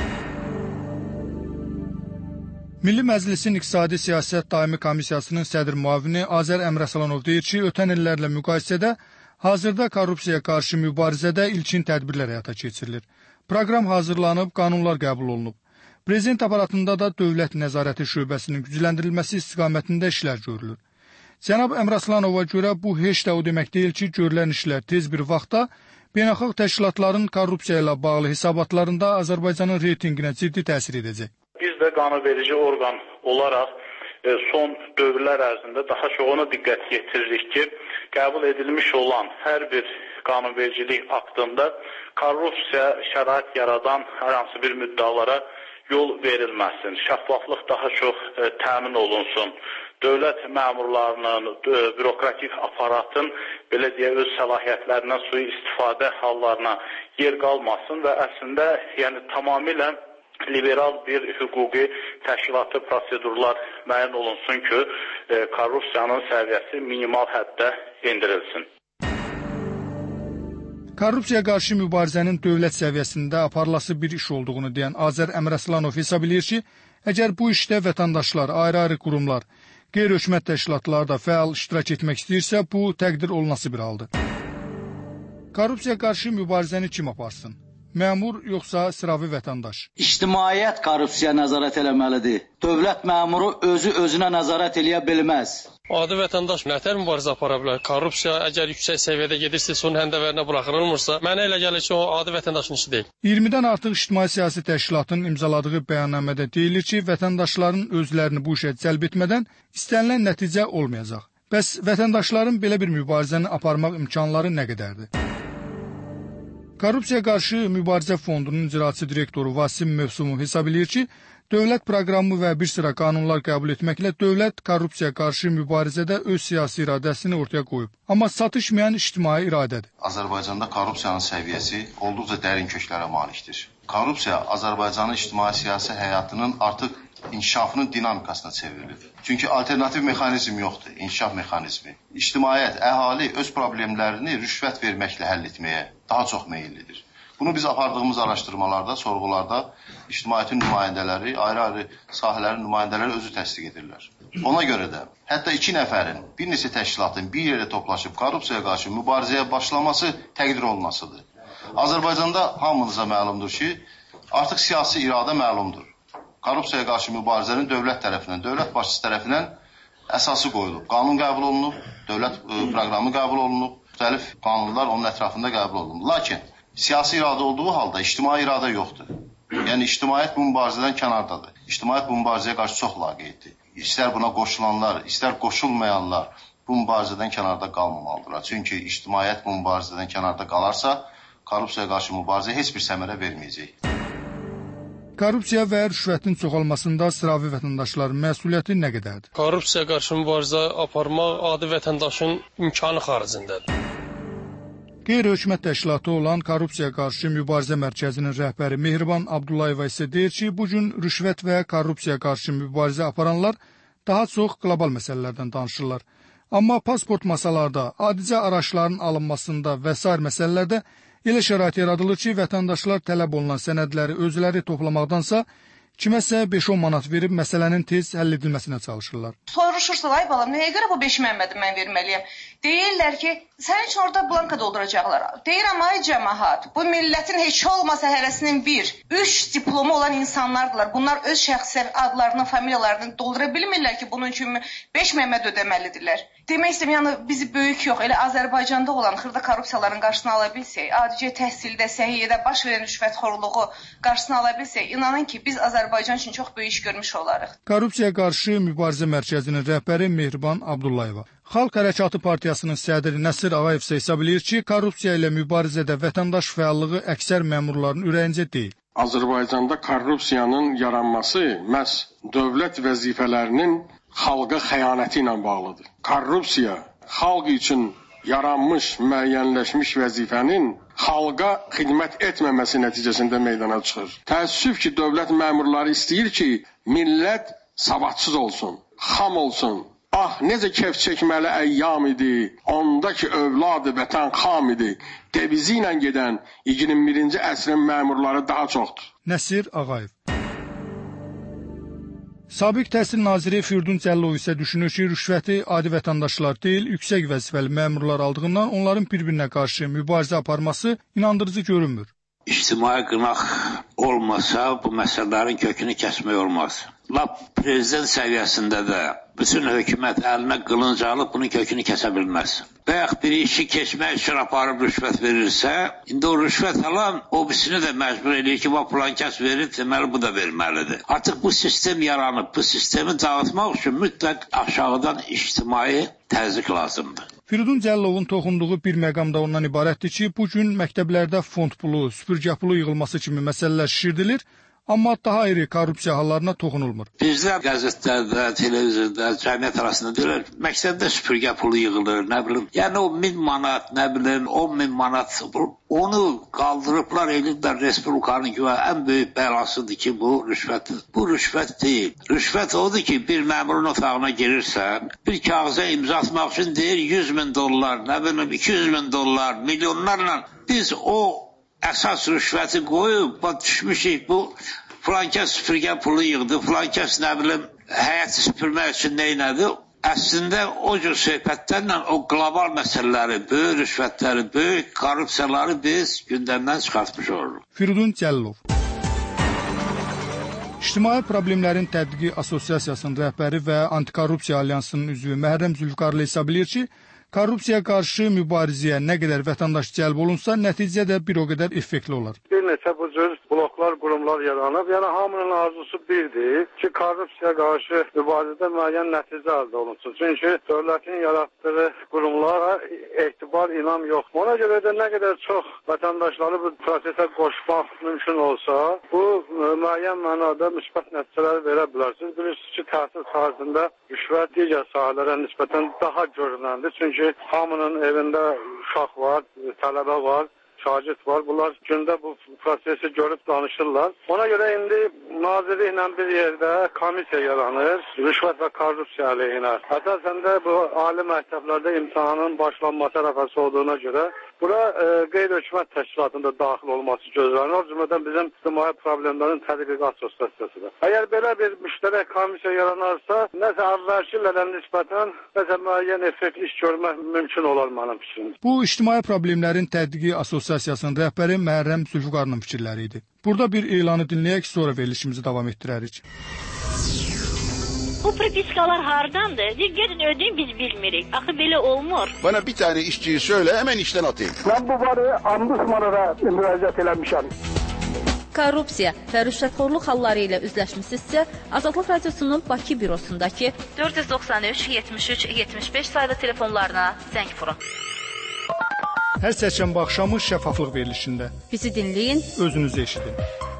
Milli Məclisin İqtisadi Siyasət Daimi Komissiyasının sədr müavini Azər Əmrəsalanov deyir ki, ötən illərlə müqayisədə hazırda korrupsiyaya qarşı mübarizədə ilkin tədbirlər həyata keçirilir. Proqram hazırlanıb, qanunlar qəbul olunub. Prezident aparatında da dövlət nəzarəti şöbəsinin gücləndirilməsi istiqamətində işlər görülür. Cənab Əmrəsalanova görə bu heç də o demək deyil ki, görülən işlər tez bir vaxtda beynəlxalq təşkilatların korrupsiya ilə bağlı hesabatlarında Azərbaycanın reytinginə ciddi təsir edəcək. Biz də qanunverici orqan olaraq son dövrlər ərzində daha çox ona diqqət yetiririk ki, qəbul edilmiş olan hər bir qanunvericilik aktında korrupsiya şərait yaradan hər hansı bir müddalara yol verilməsin. Şəffaflıq daha çox e, təmin olunsun. Dövlət məmurlarının, e, bürokratik aparatın belə deyə öz səlahiyyətlərindən sui istifadə hallarına yer qalmasın və əslində yəni tamamilə liberal bir hüquqi təşkilatı prosedurlar müəyyən olunsun ki, e, korrupsiyanın səviyyəsi minimal həddə endirilsin. Korrupsiya qarşı mübarizənin dövlət səviyyəsində aparılası bir iş olduğunu deyən Azər Əmraslanov hesab edir ki, əgər bu işdə vətəndaşlar, ayrı-ayrı qurumlar, qeyri-hökumət təşkilatları da fəal iştirak etmək istəyirsə, bu təqdir olunası bir haldır. Korrupsiya qarşı mübarizəni kim aparsın? Məmur yoxsa sıravi vətəndaş? İctimaiyyət korrupsiya nəzarət eləməlidir. Dövlət məmuru özü özünə nəzarət eləyə bilməz. Adi vətəndaş nətər mübarizə apara bilər? Korrupsiya əgər yüksək səviyyədə gedirsə, son həndəvərinə buraxılmırsa, mənə elə gəlir ki, o adi vətəndaşın işi deyil. iyirmidən artıq ictimai-siyasi təşkilatın imzaladığı bəyannamədə deyilir ki, vətəndaşların özlərini bu işə cəlb etmədən istənilən nəticə olmayacaq. Bəs vətəndaşların belə bir mübarizəni aparmaq imkanları nə qədərdir? Korrupsiya qarşı mübarizə fondunun icraçı direktoru Vasim Mövsumov hesab edir ki, dövlət proqramı və bir sıra qanunlar qəbul etməklə dövlət korrupsiya qarşı mübarizədə öz siyasi iradəsini ortaya qoyub. Amma satışmayan ictimai iradədir. Azərbaycanda korrupsiyanın səviyyəsi olduqca dərin köklərə malikdir. Korrupsiya Azərbaycanın ictimai-siyasi həyatının artıq inkişafının dinamikasına çevrilir. Çünki alternativ mexanizm yoxdur, inkişaf mexanizmi. İctimaiyyət, əhali öz problemlərini rüşvət verməklə həll etməyə daha çox meyillidir. Bunu biz apardığımız araşdırmalarda, sorğularda ictimaiyyətin nümayəndələri, ayrı-ayrı sahələrin nümayəndələri özü təsdiq edirlər. Ona görə də hətta iki nəfərin, bir neçə təşkilatın bir yerə toplaşıb korrupsiyaya qarşı mübarizəyə başlaması təqdir olunmasıdır. Azərbaycanda hamınıza məlumdur ki, artıq siyasi iradə məlumdur. Korrupsiyaya qarşı mübarizənin dövlət tərəfindən, dövlət başçısı tərəfindən əsası qoyulub. Qanun qəbul olunub, dövlət proqramı qəbul olunub, müxtəlif qanunlar onun ətrafında qəbul olunub. Lakin siyasi iradə olduğu halda ictimai iradə yoxdur. Yəni ictimaiyyət bu mübarizədən kənardadır. İctimaiyyət bu mübarizəyə qarşı çox laqeyddir. İstər buna qoşulanlar, istər qoşulmayanlar bu mübarizədən kənarda qalmamalıdırlar. Çünki ictimaiyyət bu mübarizədən kənarda qalarsa, korrupsiyaya qarşı mübarizə heç bir səmərə verməyəcək. Korrupsiya və rüşvətin çoxalmasında sıravi vətəndaşların məsuliyyəti nə qədərdir? Korrupsiya qarşı mübarizə aparmaq adi vətəndaşın imkanı xaricindədir. Qeyri-hökumət təşkilatı olan Korrupsiya qarşı mübarizə mərkəzinin rəhbəri Mehriban Abdullayeva isə deyir ki, bu gün rüşvət və korrupsiya qarşı mübarizə aparanlar daha çox qlobal məsələlərdən danışırlar. Amma pasport masalarda, adicə araçların alınmasında və sair məsələlərdə elə şərait yaradılır ki, vətəndaşlar tələb olunan sənədləri özləri toplamaqdansa, kiməsə beş on manat verib məsələnin tez həll edilməsinə çalışırlar. Soruşursa, ay balam, nəyə görə bu beş Məhəmmədi mən verməliyəm? Deyirlər ki, sənin üçün orada blanka dolduracaqlar. Deyirəm, ay cəmahat, bu millətin heç olmasa hərəsinin bir, üç diplomu olan insanlardılar. Bunlar öz şəxsi adlarını, familiyalarını doldura bilmirlər ki, bunun üçün beş Məhəmməd ödəməlidirlər. Demək istəyirəm, yəni bizi böyük yox, elə Azərbaycanda olan xırda korrupsiyaların qarşısını ala bilsək, adicə təhsildə, səhiyyədə baş verən rüşvətxorluğu qarşısını ala bilsək, inanın ki, biz Azərbaycan üçün çox böyük iş görmüş olarıq. Korrupsiya qarşı mübarizə mərkəzinin rəhbəri Mehriban Abdullayeva. Xalq Hərəkatı Partiyasının sədri Nəsir Ağayev isə hesab edir ki, korrupsiya ilə mübarizədə vətəndaş fəallığı əksər məmurların ürəyincə deyil. Azərbaycanda korrupsiyanın yaranması məhz dövlət vəzifələrinin xalqa xəyanəti ilə bağlıdır. Korrupsiya xalq üçün yaranmış, müəyyənləşmiş vəzifənin xalqa xidmət etməməsi nəticəsində meydana çıxır. Təəssüf ki, dövlət məmurları istəyir ki, millət savadsız olsun, xam olsun. Ah, necə kef çəkməli əyyam idi, ondakı övladı vətən xam idi. Devizi ilə gedən iyirmi birinci əsrin məmurları daha çoxdur. Nəsir Ağayev. Sabiq Təhsil Naziri Firdun Cəllov isə düşünür ki, rüşvəti adi vətəndaşlar deyil, yüksək vəzifəli məmurlar aldığından onların bir-birinə qarşı mübarizə aparması inandırıcı görünmür. İctimai qınaq olmasa, bu məsələlərin kökünü kəsmək olmaz. Lap prezident səviyyəsində də bütün hökumət əlinə qılınc alıb bunun kökünü kəsə bilməz. Bayaq bir işi keçmək üçün aparıb rüşvət verirsə, indi o rüşvət alan o birisini də məcbur edir ki, bu plan kəs verir, deməli bu da verməlidir. Artıq bu sistem yaranıb, bu sistemi dağıtmaq üçün mütləq aşağıdan ictimai təzyiq lazımdır. Firdun Cəllovun toxunduğu bir məqam da ondan ibarətdir ki, bu gün məktəblərdə fond pulu, süpürgə pulu yığılması kimi məsələlər şişirdilir, amma daha iri korrupsiya hallarına toxunulmur. Bizlər qəzetlərdə, televizorda, cəmiyyət arasında deyirlər, məqsəddə süpürgə pulu yığılır, nə bilim. Yəni o min manat, nə bilim, on min manat, onu qaldırıblar, eliblər Respublikanın ki, ən böyük bəlasıdır ki, bu rüşvətdir. Bu rüşvət deyil. Rüşvət odur ki, bir məmurun otağına girirsən, bir kağıza imza atmaq üçün deyir yüz min dollar, nə bilim, iki yüz min dollar, milyonlarla. Biz o əsas rüşvəti qoyub, bax, düşmüşük, bu filan kəs süpürgə pulu yığdı, filan kəs, nə bilim, həyəti süpürmək üçün neynədi? Əslində o cür söhbətlərlə o qlobal məsələləri, böyük rüşvətləri, böyük korrupsiyaları biz gündəmdən çıxartmış oluruq. Firidun Cəllov İctimai Problemlərin Tədqiqi Assosiasiyasının rəhbəri və Antikorrupsiya Alyansının üzvü Məhrəm Zülfüqarlı hesab edir ki, korrupsiya qarşı mübarizəyə nə qədər vətəndaş cəlb olunsa, nəticə də bir o qədər effektli olar. Bir neçə bu cür bloklar, qurumlar yaranıb. Yəni hamının arzusu birdir ki, korrupsiya qarşı mübarizədə müəyyən nəticə əldə olunsun. Çünki dövlətin yaratdığı qurumlara etibar, inam yoxdur. Ona görə də nə qədər çox vətəndaşları bu prosesə qoşmaq mümkün olsa, bu müəyyən mənada müsbət nəticələr verə bilər. Siz bilirsiniz ki, təhsil sahəsində rüşvət digər sahələrə nisbətən daha görünəndir. Çünki hamının evində uşaq var, tələbə var, şagird var. Bunlar gündə bu prosesi görüb danışırlar. Ona görə indi nazirliklə bir yerdə komissiya yaranır, rüşvət və korrupsiya əleyhinə. Əsasən də bu ali məktəblərdə imtahanın başlanması ərəfəsi olduğuna görə bura e, qeyri-hökumət təşkilatında daxil olması gözlənir. O cümlədən bizim ictimai problemlərin tədqiqi assosiasiyasıdır. Əgər belə bir müştərək komissiya yaranarsa, nəsə əvvəlki illərə nisbətən nəsə müəyyən effektli iş görmək mümkün olar mənim fikrimcə. Bu İctimai Problemlərin Tədqiqi Assosiasiyasının rəhbəri Məhrəm Zülfüqarlının fikirləri idi. Burada bir elanı dinləyək, sonra verilişimizi davam etdirərik. Bu propiskalar hardandır? Gedin ödeyin, biz bilmirik. Axı belə olmur. Bana bir tane işçiyi söyle, hemen işten atayım. Ben bu barı Ombudsman'a müraciət eləmişəm. Korrupsiya və rüşvətxorluq halları ilə üzləşmisinizsə, Azadlıq Radiosunun Bakı bürosundakı dörd yüz doxsan üç yetmiş üç yetmiş beş sayılı telefonlarına zəng vurun. Hər çərşənbə axşamı şəffaflıq verilişində. Bizi dinləyin, özünüzü eşidin.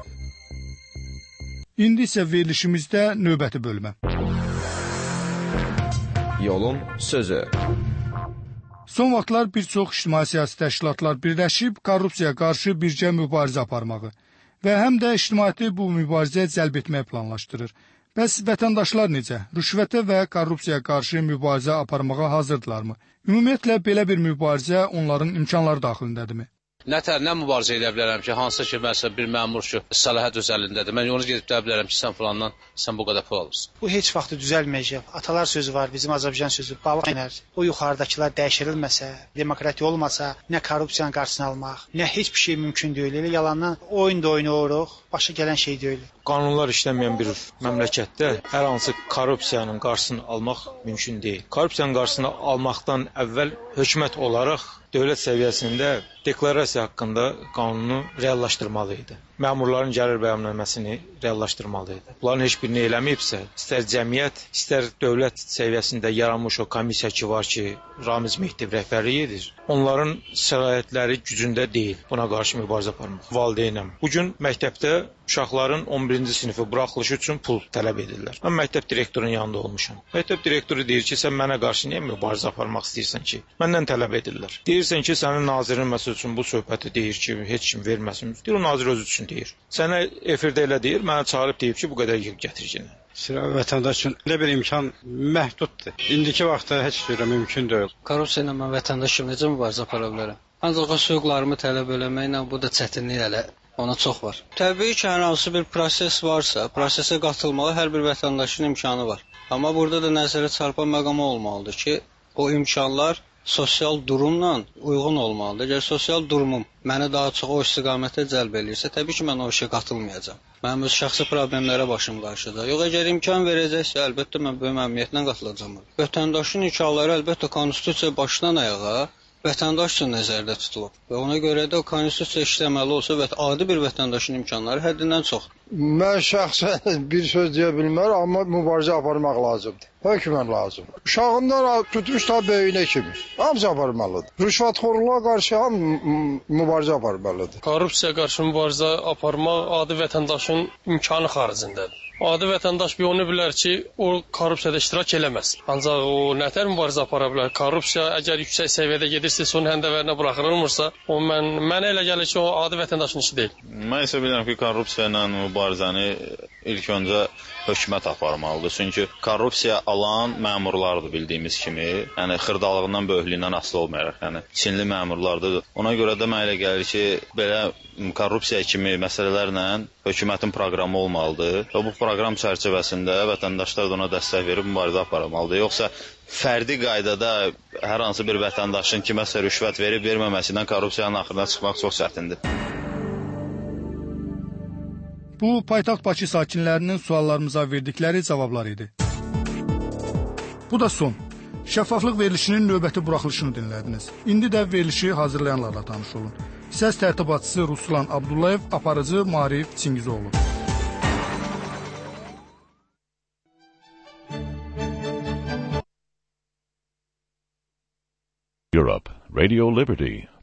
İndi isə verilişimizdə növbəti bölmə. Yolun sözü. Son vaxtlar bir çox ictimai siyasi təşkilatlar birləşib korrupsiyaya qarşı birgə mübarizə aparmağı və həm də ictimaiyyəti bu mübarizəyə cəlb etməyi planlaşdırır. Bəs vətəndaşlar necə? Rüşvətə və korrupsiyaya qarşı mübarizə aparmağa hazırdılarmı? Ümumiyyətlə belə bir mübarizə onların imkanları daxilindədirmi? Nətər, nə mübarizə edə bilərəm ki, hansı ki, məsələn, bir məmur ki, səlahiyyət özəlindədir. Mən onu gedib deyə bilərəm ki, sən falandan, sən bu qədər pul alırsan. Bu heç vaxt düzəlməyəcək. Atalar sözü var, bizim Azərbaycan sözü, balıq iner. O yuxarıdakılar dəyişdirilməsə, demokratiya olmasa, nə korrupsiyanın qarşısını almaq, nə heç bir şey mümkün deyil. Elə yalandan oyun da oynuyoruz, başa gələn şey deyil. Qanunlar işlənməyən bir məmləkətdə hər hansı korrupsiyanın qarşısını almaq mümkün deyil. Korrupsiyanın qarşısını almaqdan əvvəl hökumət olaraq dövlət səviyyəsində deklarasiya haqqında qanunu reallaşdırmalı idi. Məmurların gəlir bəyannaməsini reallaşdırmalı idi. Bunların heç birini eləməyibsə, istər cəmiyyət, istər dövlət səviyyəsində yaranmış o komissiya ki var ki, Ramiz Mehdiyev rəhbərlik edir, onların səlahiyyətləri gücündə deyil buna qarşı mübarizə aparmaq. Valideynəm. Bugün məktəbdə uşaqların on birinci sinifi buraxılışı üçün pul tələb edirlər. Mən məktəb direktorunun yanında olmuşam. Məktəb direktoru deyir ki, sən mənə qarşı niyə mübarizə aparmaq istəyirsən ki? Məndən tələb edirlər. Deyirsən ki, sənin nazirin məsəl üçün bu söhbəti deyir ki, heç kim verməsin. Deyir, o nazir özü üçün deyir. Sənə efirdə elə deyir, mənə çağırıb deyib ki, bu qədər gətiricini. Sıra vətəndaş üçün elə bir imkan məhduddur. İndiki vaxtda heç bir mümkün deyil. Korrupsiya ilə mən vətəndaşım necə mübarizə apara bilərəm? Ancaq o hüquqlarımı tələb eləməklə bu da çətinlik elə ona çox var. Təbii ki, hər hansı bir proses varsa, prosesə qatılmağa hər bir vətəndaşın imkanı var. Amma burada da nəzərə çarpan məqamı olmalıdır ki, o imkanlar sosial durumla uyğun olmalıdır. Əgər sosial durumum məni daha çox o istiqamətə cəlb edirsə, təbii ki, mən o işə qatılmayacağam. Mənim öz şəxsi problemlərə başım qarşıda. Yox, əgər imkan verəcəksə, əlbəttə mən böyük məmnuniyyətlə qatılacağam. Vətəndaşın imkanları əlbəttə konstitusiya başdan ayağa vətəndaş üçün nəzərdə tutulub. Və ona görə də o konstitusiya işləməli olsa və adi bir vətəndaşın imkanları həddindən çoxdur. Mən şəxsən bir söz deyə bilmərəm, amma mübarizə aparmaq lazımdır. Hökmən lazım. Uşağından tutmuş da böyüyünə kimi. Hamısı aparmalıdır. Rüşvətxorluğa qarşı ham mübarizə aparmalıdır. Korrupsiya qarşı mübarizə aparmaq adi vətəndaşın imkanı xaricindədir. Adi vətəndaş bir onu bilər ki, o korrupsiyada iştirak eləməz. Ancaq o nətər mübarizə apara bilər? Korrupsiya əgər yüksək səviyyədə gedirsə, son həndəvərinə buraxılmırsa, o mən mənə elə gəlir ki, o adi vətəndaşın işi deyil. Mən isə bilirəm ki, korrupsiya ilə mübarizəni ilk öncə hökumət aparmalıdır. Çünki korrupsiya alan məmurlardır bildiyimiz kimi. Yəni xırdalığından, böyüklüyündən asılı olmayaraq, yəni Çinli məmurlardır. Ona görə də mənə elə gəlir ki, belə korrupsiya kimi məsələlərlə hökumətin proqramı olmalıdır və bu proqram çərçivəsində vətəndaşlar da ona dəstək verib mübarizə aparmalıdır. Yoxsa fərdi qaydada hər hansı bir vətəndaşın kiməsə rüşvət verib verməməsindən korrupsiyanın axırına çıxmaq çox çətindir. Bu, paytaxt Bakı sakinlərinin suallarımıza verdikləri cavablar idi. Bu da son. Şəffaflıq verilişinin növbəti buraxılışını dinlədiniz. İndi də verilişi hazırlayanlarla tanış olun. Səs tərtibatçısı Ruslan Abdullayev, aparıcı Marif Çingizoğlu. Europe, Radio Liberty.